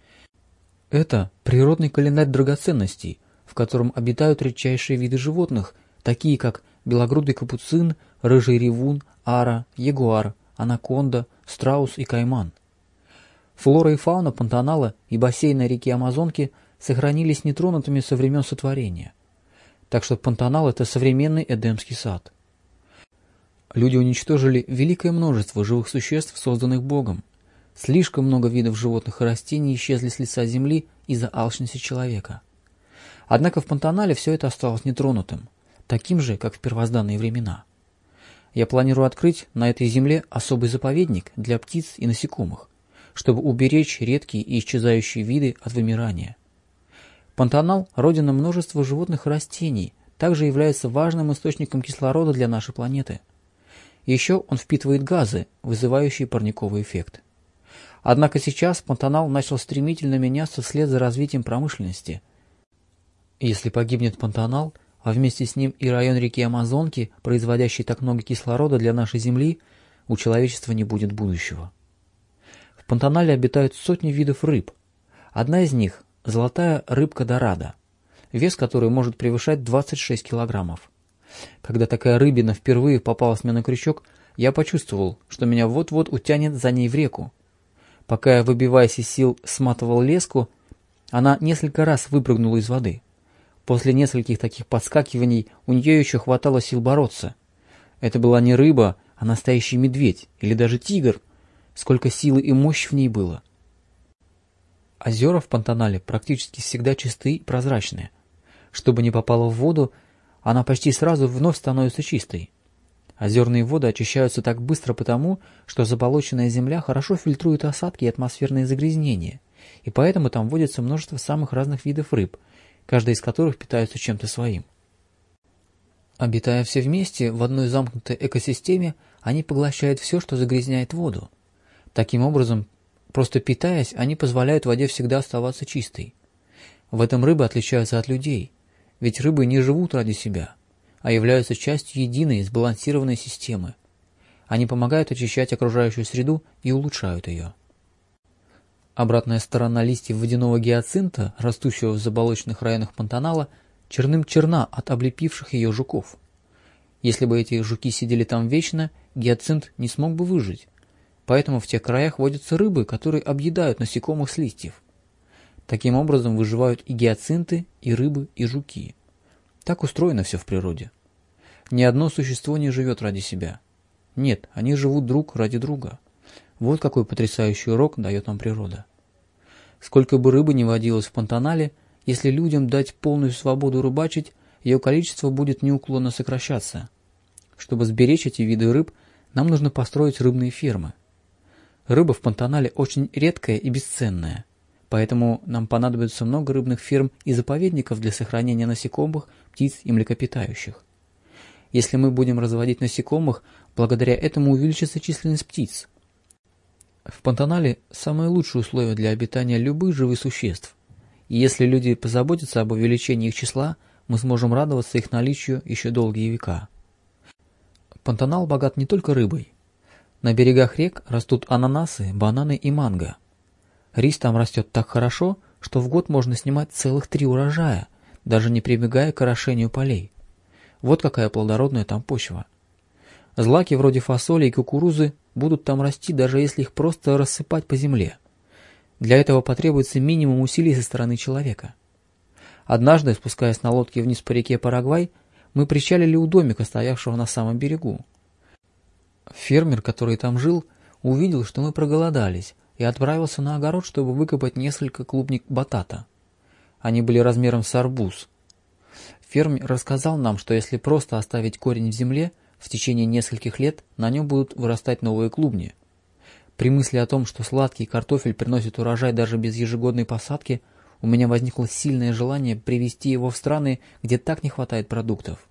[SPEAKER 1] Это природный календарь драгоценностей, в котором обитают редчайшие виды животных, такие как белогрудый капуцин, рыжий ревун, ара, ягуар, анаконда, страус и кайман. Флора и фауна Пантанала и бассейна реки Амазонки сохранились нетронутыми со времен сотворения. Так что Пантанал – это современный Эдемский сад. Люди уничтожили великое множество живых существ, созданных Богом. Слишком много видов животных и растений исчезли с лица земли из-за алчности человека. Однако в Пантанале все это осталось нетронутым, таким же, как в первозданные времена. Я планирую открыть на этой земле особый заповедник для птиц и насекомых, чтобы уберечь редкие и исчезающие виды от вымирания. Пантанал – родина множества животных и растений, также является важным источником кислорода для нашей планеты. Еще он впитывает газы, вызывающие парниковый эффект. Однако сейчас Пантанал начал стремительно меняться вслед за развитием промышленности. Если погибнет Пантанал, а вместе с ним и район реки Амазонки, производящий так много кислорода для нашей Земли, у человечества не будет будущего. В Пантанале обитают сотни видов рыб. Одна из них – золотая рыбка дорадо, вес которой может превышать 26 килограммов. Когда такая рыбина впервые попалась мне на крючок, я почувствовал, что меня вот-вот утянет за ней в реку. Пока я, выбиваясь из сил, сматывал леску, она несколько раз выпрыгнула из воды. После нескольких таких подскакиваний у нее еще хватало сил бороться. Это была не рыба, а настоящий медведь или даже тигр. Сколько силы и мощи в ней было. Озера в Пантанале практически всегда чистые и прозрачные. Что бы ни попало в воду, она почти сразу вновь становится чистой. Озерные воды очищаются так быстро потому, что заболоченная земля хорошо фильтрует осадки и атмосферные загрязнения, и поэтому там водится множество самых разных видов рыб, каждая из которых питается чем-то своим. Обитая все вместе в одной замкнутой экосистеме, они поглощают все, что загрязняет воду. Таким образом, просто питаясь, они позволяют воде всегда оставаться чистой. В этом рыбы отличаются от людей, ведь рыбы не живут ради себя, а являются частью единой сбалансированной системы. Они помогают очищать окружающую среду и улучшают ее. Обратная сторона листьев водяного гиацинта, растущего в заболоченных районах Пантанала, черным-черна от облепивших ее жуков. Если бы эти жуки сидели там вечно, гиацинт не смог бы выжить. Поэтому в тех краях водятся рыбы, которые объедают насекомых с листьев. Таким образом выживают и гиацинты, и рыбы, и жуки. Так устроено все в природе. Ни одно существо не живет ради себя. Нет, они живут друг ради друга. Вот какой потрясающий урок дает нам природа. Сколько бы рыбы ни водилось в Пантанале, если людям дать полную свободу рыбачить, ее количество будет неуклонно сокращаться. Чтобы сберечь эти виды рыб, нам нужно построить рыбные фермы. Рыба в Пантанале очень редкая и бесценная, поэтому нам понадобится много рыбных ферм и заповедников для сохранения насекомых, птиц и млекопитающих. Если мы будем разводить насекомых, благодаря этому увеличится численность птиц. В Пантанале самые лучшие условия для обитания любых живых существ, и если люди позаботятся об увеличении их числа, мы сможем радоваться их наличию еще долгие века. Пантанал богат не только рыбой. На берегах рек растут ананасы, бананы и манго. Рис там растет так хорошо, что в год можно снимать целых 3 урожая, даже не прибегая к орошению полей. Вот какая плодородная там почва. Злаки вроде фасоли и кукурузы будут там расти, даже если их просто рассыпать по земле. Для этого потребуется минимум усилий со стороны человека. Однажды, спускаясь на лодке вниз по реке Парагвай, мы причалили у домика, стоявшего на самом берегу. Фермер, который там жил, увидел, что мы проголодались, и отправился на огород, чтобы выкопать несколько клубник батата. Они были размером с арбуз. Фермер рассказал нам, что если просто оставить корень в земле, в течение нескольких лет на нем будут вырастать новые клубни. При мысли о том, что сладкий картофель приносит урожай даже без ежегодной посадки, у меня возникло сильное желание привезти его в страны, где так не хватает продуктов.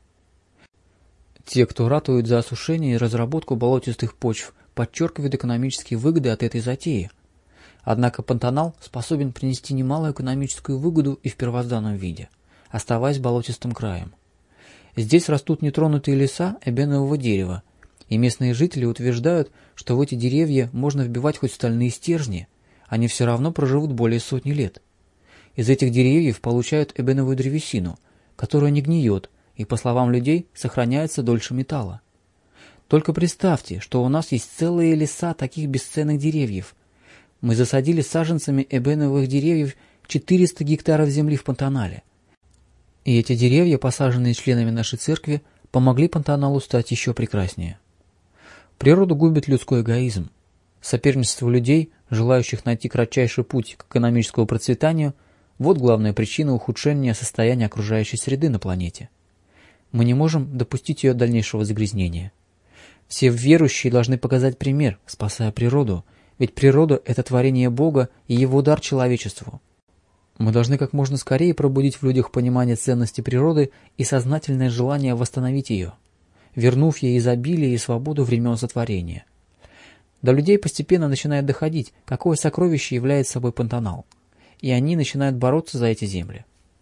[SPEAKER 1] Те, кто ратует за осушение и разработку болотистых почв, подчеркивают экономические выгоды от этой затеи. Однако Пантанал способен принести немалую экономическую выгоду и в первозданном виде, оставаясь болотистым краем. Здесь растут нетронутые леса эбенового дерева, и местные жители утверждают, что в эти деревья можно вбивать хоть стальные стержни, они все равно проживут более 100 лет. Из этих деревьев получают эбеновую древесину, которая не гниет и, по словам людей, сохраняется дольше металла. Только представьте, что у нас есть целые леса таких бесценных деревьев. Мы засадили саженцами эбеновых деревьев 400 гектаров земли в Пантанале. И эти деревья, посаженные членами нашей церкви, помогли Пантаналу стать еще прекраснее. Природу губит людской эгоизм. Соперничество людей, желающих найти кратчайший путь к экономическому процветанию, вот главная причина ухудшения состояния окружающей среды на планете. Мы не можем допустить ее дальнейшего загрязнения. Все верующие должны показать пример, спасая природу, ведь природа – это творение Бога и его дар человечеству. Мы должны как можно скорее пробудить в людях понимание ценности природы и сознательное желание восстановить ее, вернув ей изобилие и свободу времен сотворения. До людей постепенно начинает доходить, какое сокровище является собой Пантанал, и они начинают бороться за эти земли.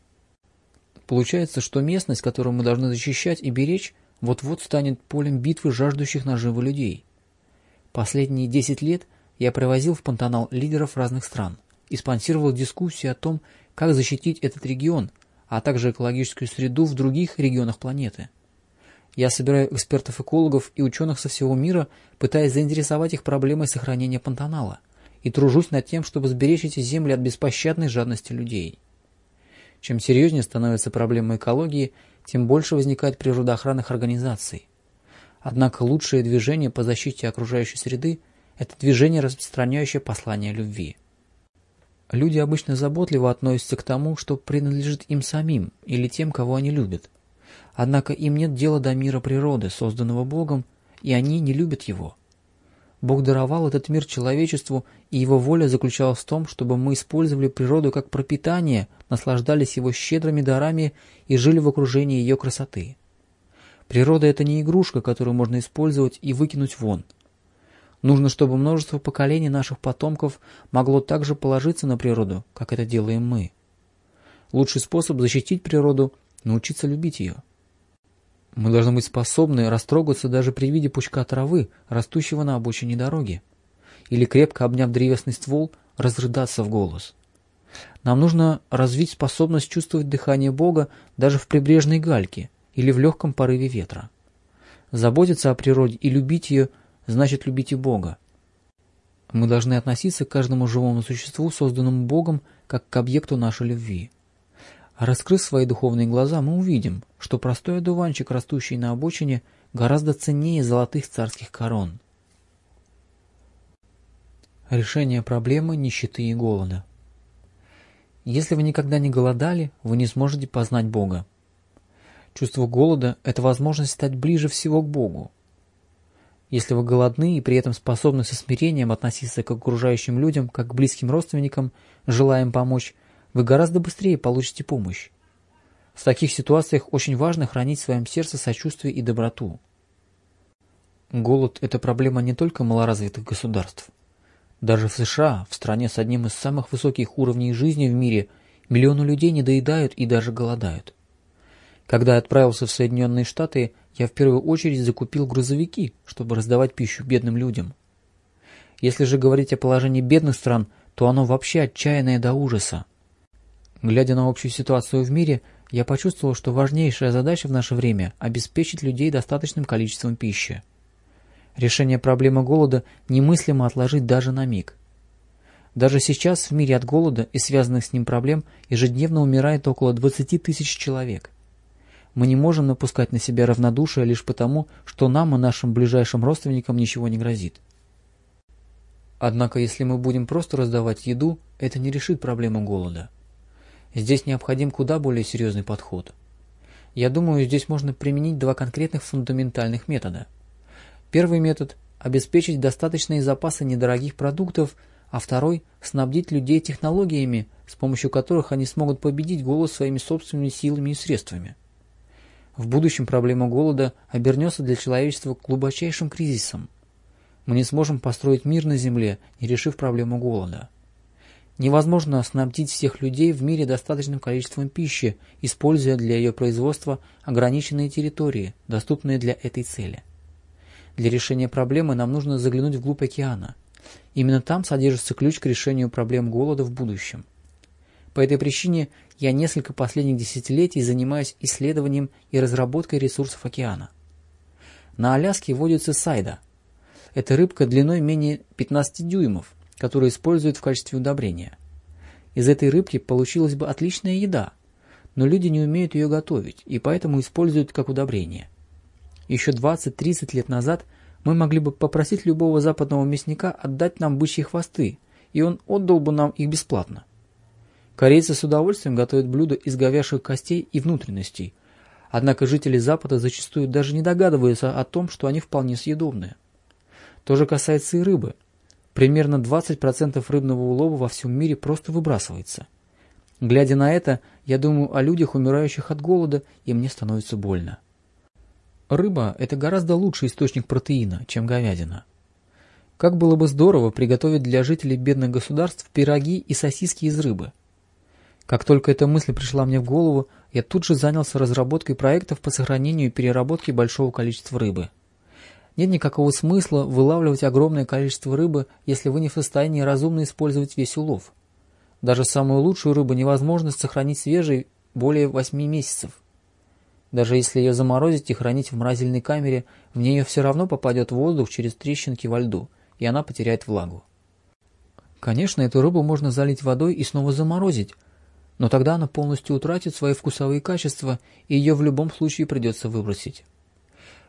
[SPEAKER 1] Получается, что местность, которую мы должны защищать и беречь, вот-вот станет полем битвы жаждущих наживы людей. Последние 10 лет я привозил в Пантанал лидеров разных стран и спонсировал дискуссии о том, как защитить этот регион, а также экологическую среду в других регионах планеты. Я собираю экспертов-экологов и ученых со всего мира, пытаясь заинтересовать их проблемой сохранения Пантанала, и тружусь над тем, чтобы сберечь эти земли от беспощадной жадности людей. Чем серьезнее становится проблема экологии, тем больше возникает природоохранных организаций. Однако лучшее движение по защите окружающей среды – это движение, распространяющее послание любви. Люди обычно заботливо относятся к тому, что принадлежит им самим или тем, кого они любят. Однако им нет дела до мира природы, созданного Богом, и они не любят его. Бог даровал этот мир человечеству, и его воля заключалась в том, чтобы мы использовали природу как пропитание, наслаждались его щедрыми дарами и жили в окружении ее красоты. Природа – это не игрушка, которую можно использовать и выкинуть вон. Нужно, чтобы множество поколений наших потомков могло так же положиться на природу, как это делаем мы. Лучший способ защитить природу – научиться любить ее. Мы должны быть способны растрогаться даже при виде пучка травы, растущего на обочине дороги, или, крепко обняв древесный ствол, разрыдаться в голос. Нам нужно развить способность чувствовать дыхание Бога даже в прибрежной гальке или в легком порыве ветра. Заботиться о природе и любить ее значит любить и Бога. Мы должны относиться к каждому живому существу, созданному Богом, как к объекту нашей любви. Раскрыв свои духовные глаза, мы увидим, что простой одуванчик, растущий на обочине, гораздо ценнее золотых царских корон. Решение проблемы нищеты и голода. Если вы никогда не голодали, вы не сможете познать Бога. Чувство голода – это возможность стать ближе всего к Богу. Если вы голодны и при этом способны со смирением относиться к окружающим людям, как к близким родственникам, желая им помочь, вы гораздо быстрее получите помощь. В таких ситуациях очень важно хранить в своем сердце сочувствие и доброту. Голод – это проблема не только малоразвитых государств. Даже в США, в стране с одним из самых высоких уровней жизни в мире, миллионы людей недоедают и даже голодают. Когда я отправился в Соединенные Штаты, я в первую очередь закупил грузовики, чтобы раздавать пищу бедным людям. Если же говорить о положении бедных стран, то оно вообще отчаянное до ужаса. Глядя на общую ситуацию в мире, я почувствовал, что важнейшая задача в наше время – обеспечить людей достаточным количеством пищи. Решение проблемы голода немыслимо отложить даже на миг. Даже сейчас в мире от голода и связанных с ним проблем ежедневно умирает около 20 тысяч человек. Мы не можем напускать на себя равнодушие лишь потому, что нам и нашим ближайшим родственникам ничего не грозит. Однако, если мы будем просто раздавать еду, это не решит проблему голода. Здесь необходим куда более серьезный подход. Я думаю, здесь можно применить два конкретных фундаментальных метода. Первый метод – обеспечить достаточные запасы недорогих продуктов, а второй – снабдить людей технологиями, с помощью которых они смогут победить голод своими собственными силами и средствами. В будущем проблема голода обернется для человечества глубочайшим кризисом. Мы не сможем построить мир на Земле, не решив проблему голода. Невозможно снабдить всех людей в мире достаточным количеством пищи, используя для ее производства ограниченные территории, доступные для этой цели. Для решения проблемы нам нужно заглянуть вглубь океана. Именно там содержится ключ к решению проблем голода в будущем. По этой причине я несколько последних десятилетий занимаюсь исследованием и разработкой ресурсов океана. На Аляске водится сайда. Это рыбка длиной менее 15 дюймов, которую используют в качестве удобрения. Из этой рыбки получилась бы отличная еда, но люди не умеют ее готовить и поэтому используют как удобрение. Еще 20-30 лет назад мы могли бы попросить любого западного мясника отдать нам бычьи хвосты, и он отдал бы нам их бесплатно. Корейцы с удовольствием готовят блюда из говяжьих костей и внутренностей, однако жители Запада зачастую даже не догадываются о том, что они вполне съедобные. То же касается и рыбы. Примерно 20% рыбного улова во всем мире просто выбрасывается. Глядя на это, я думаю о людях, умирающих от голода, и мне становится больно. Рыба – это гораздо лучший источник протеина, чем говядина. Как было бы здорово приготовить для жителей бедных государств пироги и сосиски из рыбы. Как только эта мысль пришла мне в голову, я тут же занялся разработкой проектов по сохранению и переработке большого количества рыбы. Нет никакого смысла вылавливать огромное количество рыбы, если вы не в состоянии разумно использовать весь улов. Даже самую лучшую рыбу невозможно сохранить свежей более 8 месяцев. Даже если ее заморозить и хранить в морозильной камере, в нее все равно попадет воздух через трещинки во льду, и она потеряет влагу. Конечно, эту рыбу можно залить водой и снова заморозить, но тогда она полностью утратит свои вкусовые качества, и ее в любом случае придется выбросить.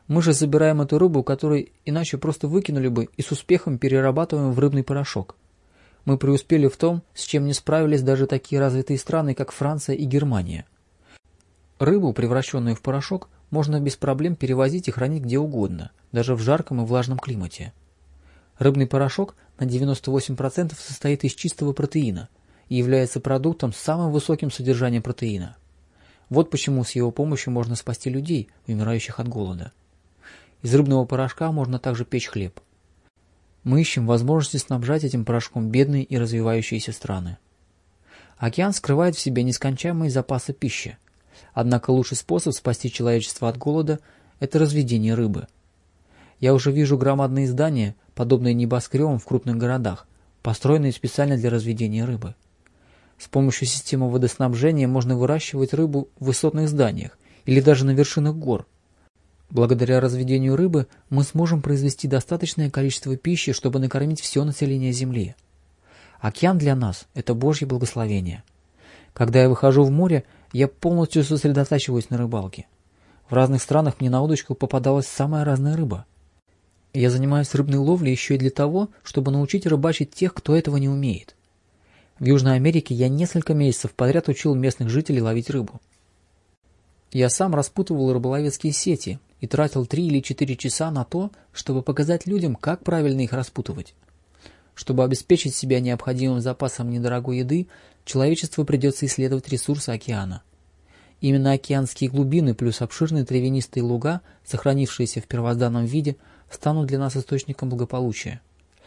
[SPEAKER 1] Мы же забираем эту рыбу, которую иначе просто выкинули бы, и с успехом перерабатываем в рыбный порошок. Мы преуспели в том, с чем не справились даже такие развитые страны, как Франция и Германия. Рыбу, превращенную в порошок, можно без проблем перевозить и хранить где угодно, даже в жарком и влажном климате. Рыбный порошок на 98% состоит из чистого протеина и является продуктом с самым высоким содержанием протеина. Вот почему с его помощью можно спасти людей, умирающих от голода. Из рыбного порошка можно также печь хлеб. Мы ищем возможности снабжать этим порошком бедные и развивающиеся страны. Океан скрывает в себе нескончаемые запасы пищи. Однако лучший способ спасти человечество от голода – это разведение рыбы. Я уже вижу громадные здания, подобные небоскребам в крупных городах, построенные специально для разведения рыбы. С помощью системы водоснабжения можно выращивать рыбу в высотных зданиях или даже на вершинах гор. Благодаря разведению рыбы мы сможем произвести достаточное количество пищи, чтобы накормить все население Земли. Океан для нас – это Божье благословение. Когда я выхожу в море, я полностью сосредотачиваюсь на рыбалке. В разных странах мне на удочку попадалась самая разная рыба. Я занимаюсь рыбной ловлей еще и для того, чтобы научить рыбачить тех, кто этого не умеет. В Южной Америке я несколько месяцев подряд учил местных жителей ловить рыбу. Я сам распутывал рыболовецкие сети и тратил 3 или 4 часа на то, чтобы показать людям, как правильно их распутывать. Чтобы обеспечить себя необходимым запасом недорогой еды, человечеству придется исследовать ресурсы океана. Именно океанские глубины плюс обширные травянистые луга, сохранившиеся в первозданном виде, станут для нас источником благополучия.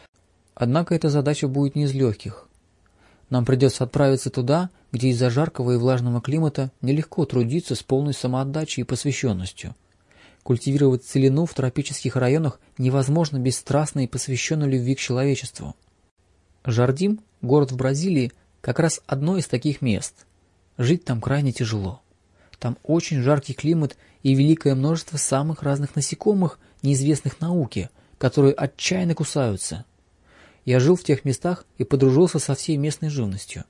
[SPEAKER 1] Однако эта задача будет не из легких. Нам придется отправиться туда, где из-за жаркого и влажного климата нелегко трудиться с полной самоотдачей и посвященностью. Культивировать целину в тропических районах невозможно без страстной и посвященной любви к человечеству. Жардим, город в Бразилии, как раз одно из таких мест. Жить там крайне тяжело. Там очень жаркий климат и великое множество самых разных насекомых, неизвестных науке, которые отчаянно кусаются. Я жил в тех местах и подружился со всей местной живностью.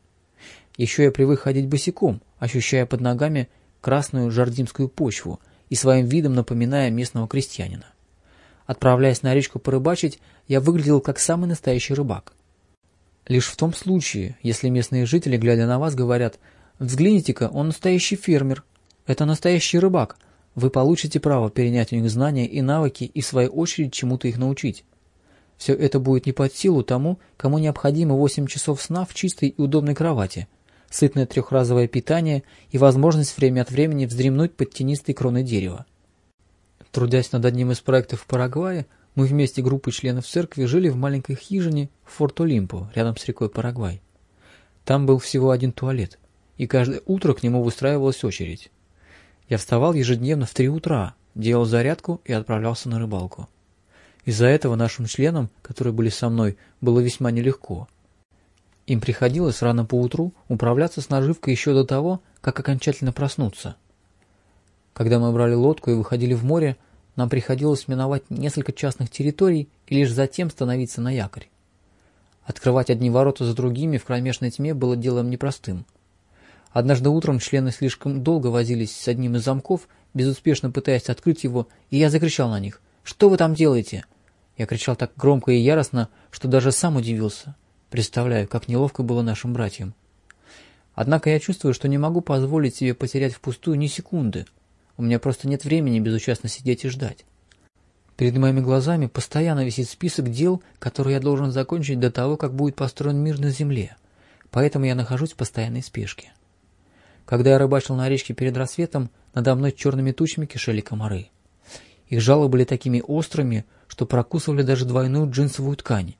[SPEAKER 1] Еще я привык ходить босиком, ощущая под ногами красную жардимскую почву и своим видом напоминая местного крестьянина. Отправляясь на речку порыбачить, я выглядел как самый настоящий рыбак. Лишь в том случае, если местные жители, глядя на вас, говорят: «Взгляните-ка, он настоящий фермер, это настоящий рыбак», вы получите право перенять у них знания и навыки и в свою очередь чему-то их научить. Все это будет не под силу тому, кому необходимо 8 часов сна в чистой и удобной кровати, сытное трехразовое питание и возможность время от времени вздремнуть под тенистой кроной дерева. Трудясь над одним из проектов в Парагвае, мы вместе группой членов церкви жили в маленькой хижине в Форт-Олимпо, рядом с рекой Парагвай. Там был всего один туалет, и каждое утро к нему выстраивалась очередь. Я вставал ежедневно в 3 утра, делал зарядку и отправлялся на рыбалку. Из-за этого нашим членам, которые были со мной, было весьма нелегко. Им приходилось рано поутру управляться с наживкой еще до того, как окончательно проснуться. Когда мы брали лодку и выходили в море, нам приходилось миновать несколько частных территорий и лишь затем становиться на якорь. Открывать одни ворота за другими в кромешной тьме было делом непростым. Однажды утром члены слишком долго возились с одним из замков, безуспешно пытаясь открыть его, и я закричал на них: «Что вы там делаете?» Я кричал так громко и яростно, что даже сам удивился. Представляю, как неловко было нашим братьям. Однако я чувствую, что не могу позволить себе потерять впустую ни секунды. У меня просто нет времени безучастно сидеть и ждать. Перед моими глазами постоянно висит список дел, которые я должен закончить до того, как будет построен мир на земле. Поэтому я нахожусь в постоянной спешке. Когда я рыбачил на речке перед рассветом, надо мной черными тучами кишели комары. Их жало были такими острыми, что прокусывали даже двойную джинсовую ткань.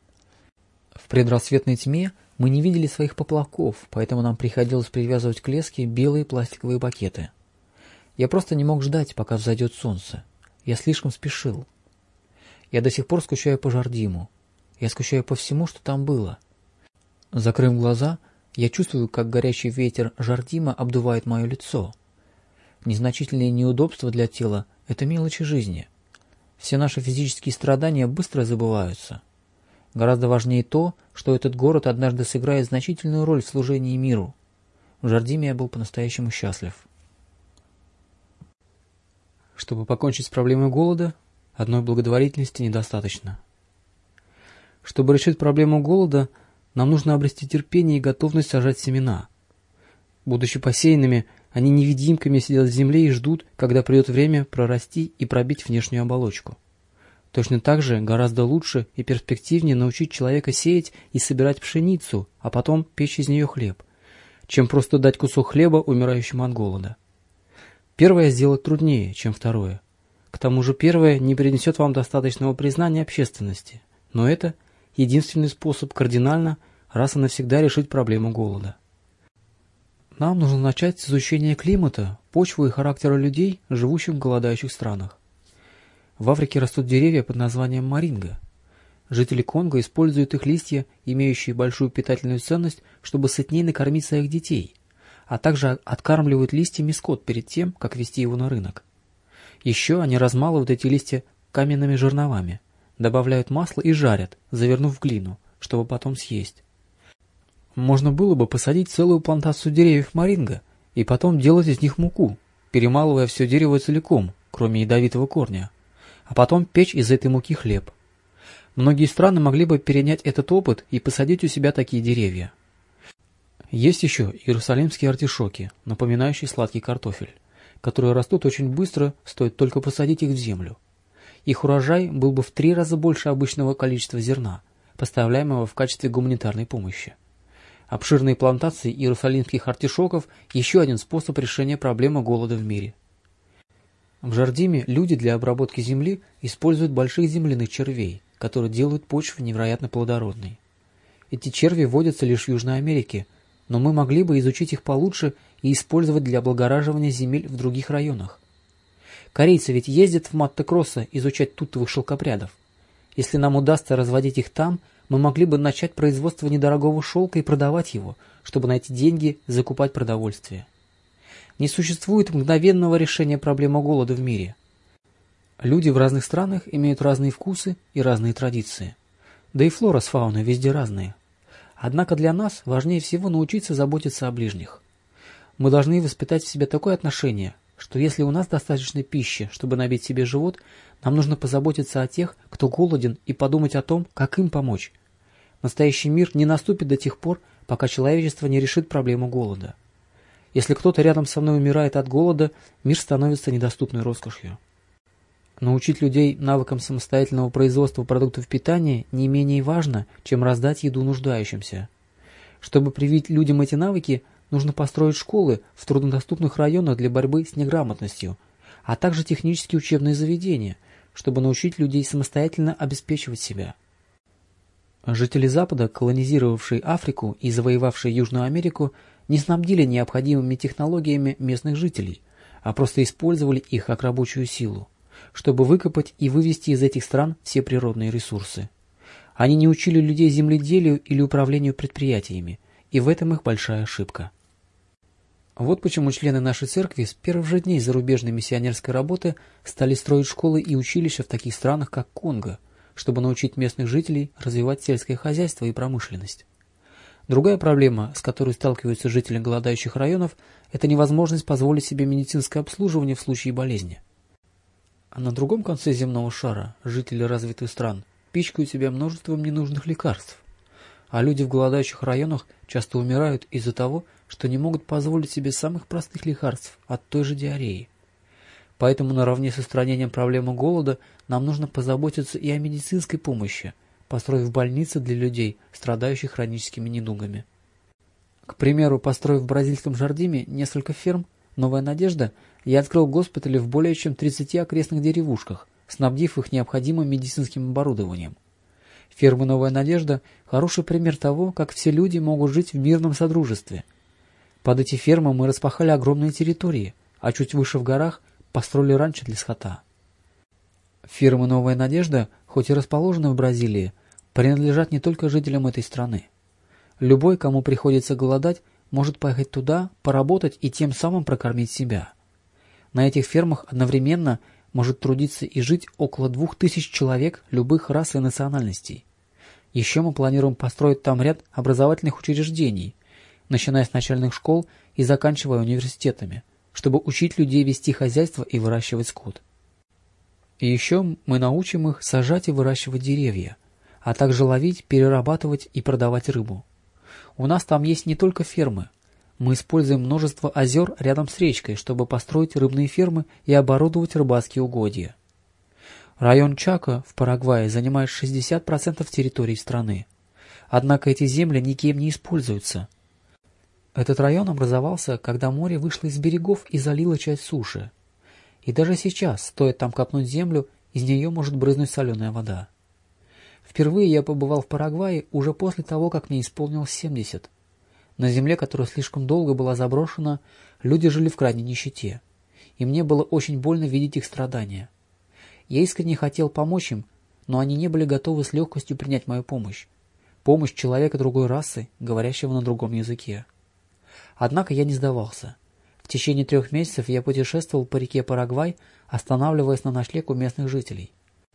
[SPEAKER 1] В предрассветной тьме мы не видели своих поплавков, поэтому нам приходилось привязывать к леске белые пластиковые пакеты. Я просто не мог ждать, пока взойдет солнце. Я слишком спешил. Я до сих пор скучаю по Жардиму. Я скучаю по всему, что там было. Закрыв глаза, я чувствую, как горячий ветер Жардима обдувает мое лицо. Незначительные неудобства для тела – это мелочи жизни. Все наши физические страдания быстро забываются. Гораздо важнее то, что этот город однажды сыграет значительную роль в служении миру. В Жардиме я был по-настоящему счастлив. Чтобы покончить с проблемой голода, одной благотворительности недостаточно. Чтобы решить проблему голода, нам нужно обрести терпение и готовность сажать семена. Будучи посеянными, они невидимками сидят в земле и ждут, когда придет время прорасти и пробить внешнюю оболочку. Точно так же гораздо лучше и перспективнее научить человека сеять и собирать пшеницу, а потом печь из нее хлеб, чем просто дать кусок хлеба умирающему от голода. Первое сделать труднее, чем второе. К тому же первое не принесет вам достаточного признания общественности, но это единственный способ кардинально раз и навсегда решить проблему голода. Нам нужно начать с изучения климата, почвы и характера людей, живущих в голодающих странах. В Африке растут деревья под названием моринго. Жители Конго используют их листья, имеющие большую питательную ценность, чтобы сытнее накормить своих детей, а также откармливают листьями скот перед тем, как везти его на рынок. Еще они размалывают эти листья каменными жерновами, добавляют масло и жарят, завернув в глину, чтобы потом съесть. Можно было бы посадить целую плантацию деревьев моринго и потом делать из них муку, перемалывая все дерево целиком, кроме ядовитого корня, а потом печь из этой муки хлеб. Многие страны могли бы перенять этот опыт и посадить у себя такие деревья. Есть еще иерусалимские артишоки, напоминающие сладкий картофель, которые растут очень быстро, стоит только посадить их в землю. Их урожай был бы в 3 раза больше обычного количества зерна, поставляемого в качестве гуманитарной помощи. Обширные плантации иерусалимских артишоков – еще один способ решения проблемы голода в мире. В Жардиме люди для обработки земли используют больших земляных червей, которые делают почву невероятно плодородной. Эти черви водятся лишь в Южной Америке, но мы могли бы изучить их получше и использовать для облагораживания земель в других районах. Корейцы ведь ездят в Матто-Гроссо изучать тутовых шелкопрядов. Если нам удастся разводить их там, мы могли бы начать производство недорогого шелка и продавать его, чтобы найти деньги и закупать продовольствие. Не существует мгновенного решения проблемы голода в мире. Люди в разных странах имеют разные вкусы и разные традиции. Да и флора с фауной везде разные. Однако для нас важнее всего научиться заботиться о ближних. Мы должны воспитать в себе такое отношение, что если у нас достаточно пищи, чтобы набить себе живот, нам нужно позаботиться о тех, кто голоден, и подумать о том, как им помочь. Настоящий мир не наступит до тех пор, пока человечество не решит проблему голода. Если кто-то рядом со мной умирает от голода, мир становится недоступной роскошью. Научить людей навыкам самостоятельного производства продуктов питания не менее важно, чем раздать еду нуждающимся. Чтобы привить людям эти навыки, нужно построить школы в труднодоступных районах для борьбы с неграмотностью, а также технические учебные заведения, чтобы научить людей самостоятельно обеспечивать себя. Жители Запада, колонизировавшие Африку и завоевавшие Южную Америку, не снабдили необходимыми технологиями местных жителей, а просто использовали их как рабочую силу, чтобы выкопать и вывести из этих стран все природные ресурсы. Они не учили людей земледелию или управлению предприятиями, и в этом их большая ошибка. Вот почему члены нашей церкви с первых же дней зарубежной миссионерской работы стали строить школы и училища в таких странах, как Конго, чтобы научить местных жителей развивать сельское хозяйство и промышленность. Другая проблема, с которой сталкиваются жители голодающих районов, это невозможность позволить себе медицинское обслуживание в случае болезни. А на другом конце земного шара жители развитых стран пичкают себя множеством ненужных лекарств, а люди в голодающих районах часто умирают из-за того, что не могут позволить себе самых простых лекарств от той же диареи. Поэтому наравне с устранением проблемы голода нам нужно позаботиться и о медицинской помощи, построив больницы для людей, страдающих хроническими недугами. К примеру, построив в бразильском Жардиме несколько ферм «Новая надежда», я открыл госпитали в более чем 30 окрестных деревушках, снабдив их необходимым медицинским оборудованием. Фермы «Новая надежда» – хороший пример того, как все люди могут жить в мирном содружестве. Под эти фермы мы распахали огромные территории, а чуть выше в горах построили ранчо для скота. Фермы «Новая надежда», хоть и расположены в Бразилии, принадлежат не только жителям этой страны. Любой, кому приходится голодать, может поехать туда, поработать и тем самым прокормить себя. На этих фермах одновременно может трудиться и жить около 2000 человек любых рас и национальностей. Еще мы планируем построить там ряд образовательных учреждений, начиная с начальных школ и заканчивая университетами, чтобы учить людей вести хозяйство и выращивать скот. И еще мы научим их сажать и выращивать деревья, а также ловить, перерабатывать и продавать рыбу. У нас там есть не только фермы. Мы используем множество озер рядом с речкой, чтобы построить рыбные фермы и оборудовать рыбацкие угодья. Район Чако в Парагвае занимает 60% территории страны. Однако эти земли никем не используются. Этот район образовался, когда море вышло из берегов и залило часть суши. И даже сейчас, стоит там копнуть землю, из нее может брызнуть соленая вода. Впервые я побывал в Парагвае уже после того, как мне исполнилось 70. На земле, которая слишком долго была заброшена, люди жили в крайней нищете, и мне было очень больно видеть их страдания. Я искренне хотел помочь им, но они не были готовы с легкостью принять мою помощь. Помощь человека другой расы, говорящего на другом языке. Однако я не сдавался. В течение 3 месяцев я путешествовал по реке Парагвай, останавливаясь на ночлег у местных жителей.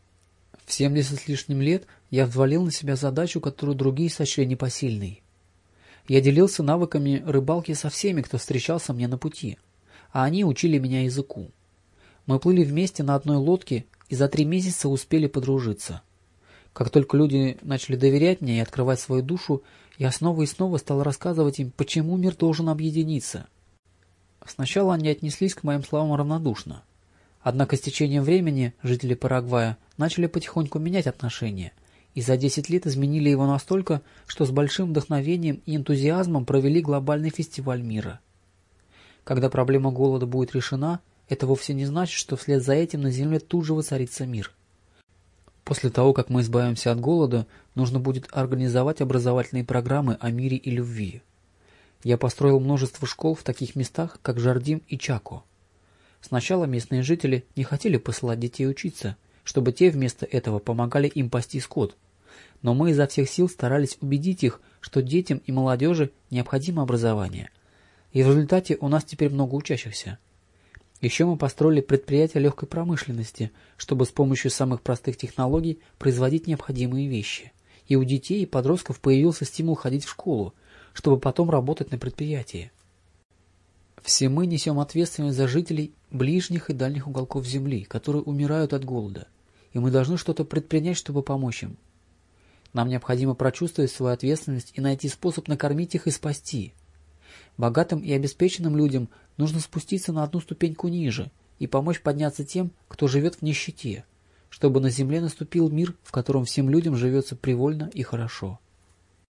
[SPEAKER 1] В 70 с лишним лет я взвалил на себя задачу, которую другие сочли непосильной. Я делился навыками рыбалки со всеми, кто встречался мне на пути, а они учили меня языку. Мы плыли вместе на одной лодке и за 3 месяца успели подружиться. Как только люди начали доверять мне и открывать свою душу, я снова и снова стал рассказывать им, почему мир должен объединиться. Сначала они отнеслись к моим словам равнодушно. Однако с течением времени жители Парагвая начали потихоньку менять отношения, и за 10 лет изменили его настолько, что с большим вдохновением и энтузиазмом провели глобальный фестиваль мира. Когда проблема голода будет решена, это вовсе не значит, что вслед за этим на Земле тут же воцарится мир. После того, как мы избавимся от голода, нужно будет организовать образовательные программы о мире и любви. Я построил множество школ в таких местах, как Жардим и Чако. Сначала местные жители не хотели посылать детей учиться, чтобы те вместо этого помогали им пасти скот. Но мы изо всех сил старались убедить их, что детям и молодежи необходимо образование. И в результате у нас теперь много учащихся. Еще мы построили предприятия легкой промышленности, чтобы с помощью самых простых технологий производить необходимые вещи. И у детей и подростков появился стимул ходить в школу, чтобы потом работать на предприятии. Все мы несем ответственность за жителей ближних и дальних уголков Земли, которые умирают от голода, и мы должны что-то предпринять, чтобы помочь им. Нам необходимо прочувствовать свою ответственность и найти способ накормить их и спасти. Богатым и обеспеченным людям нужно спуститься на одну ступеньку ниже и помочь подняться тем, кто живет в нищете, чтобы на Земле наступил мир, в котором всем людям живется привольно и хорошо.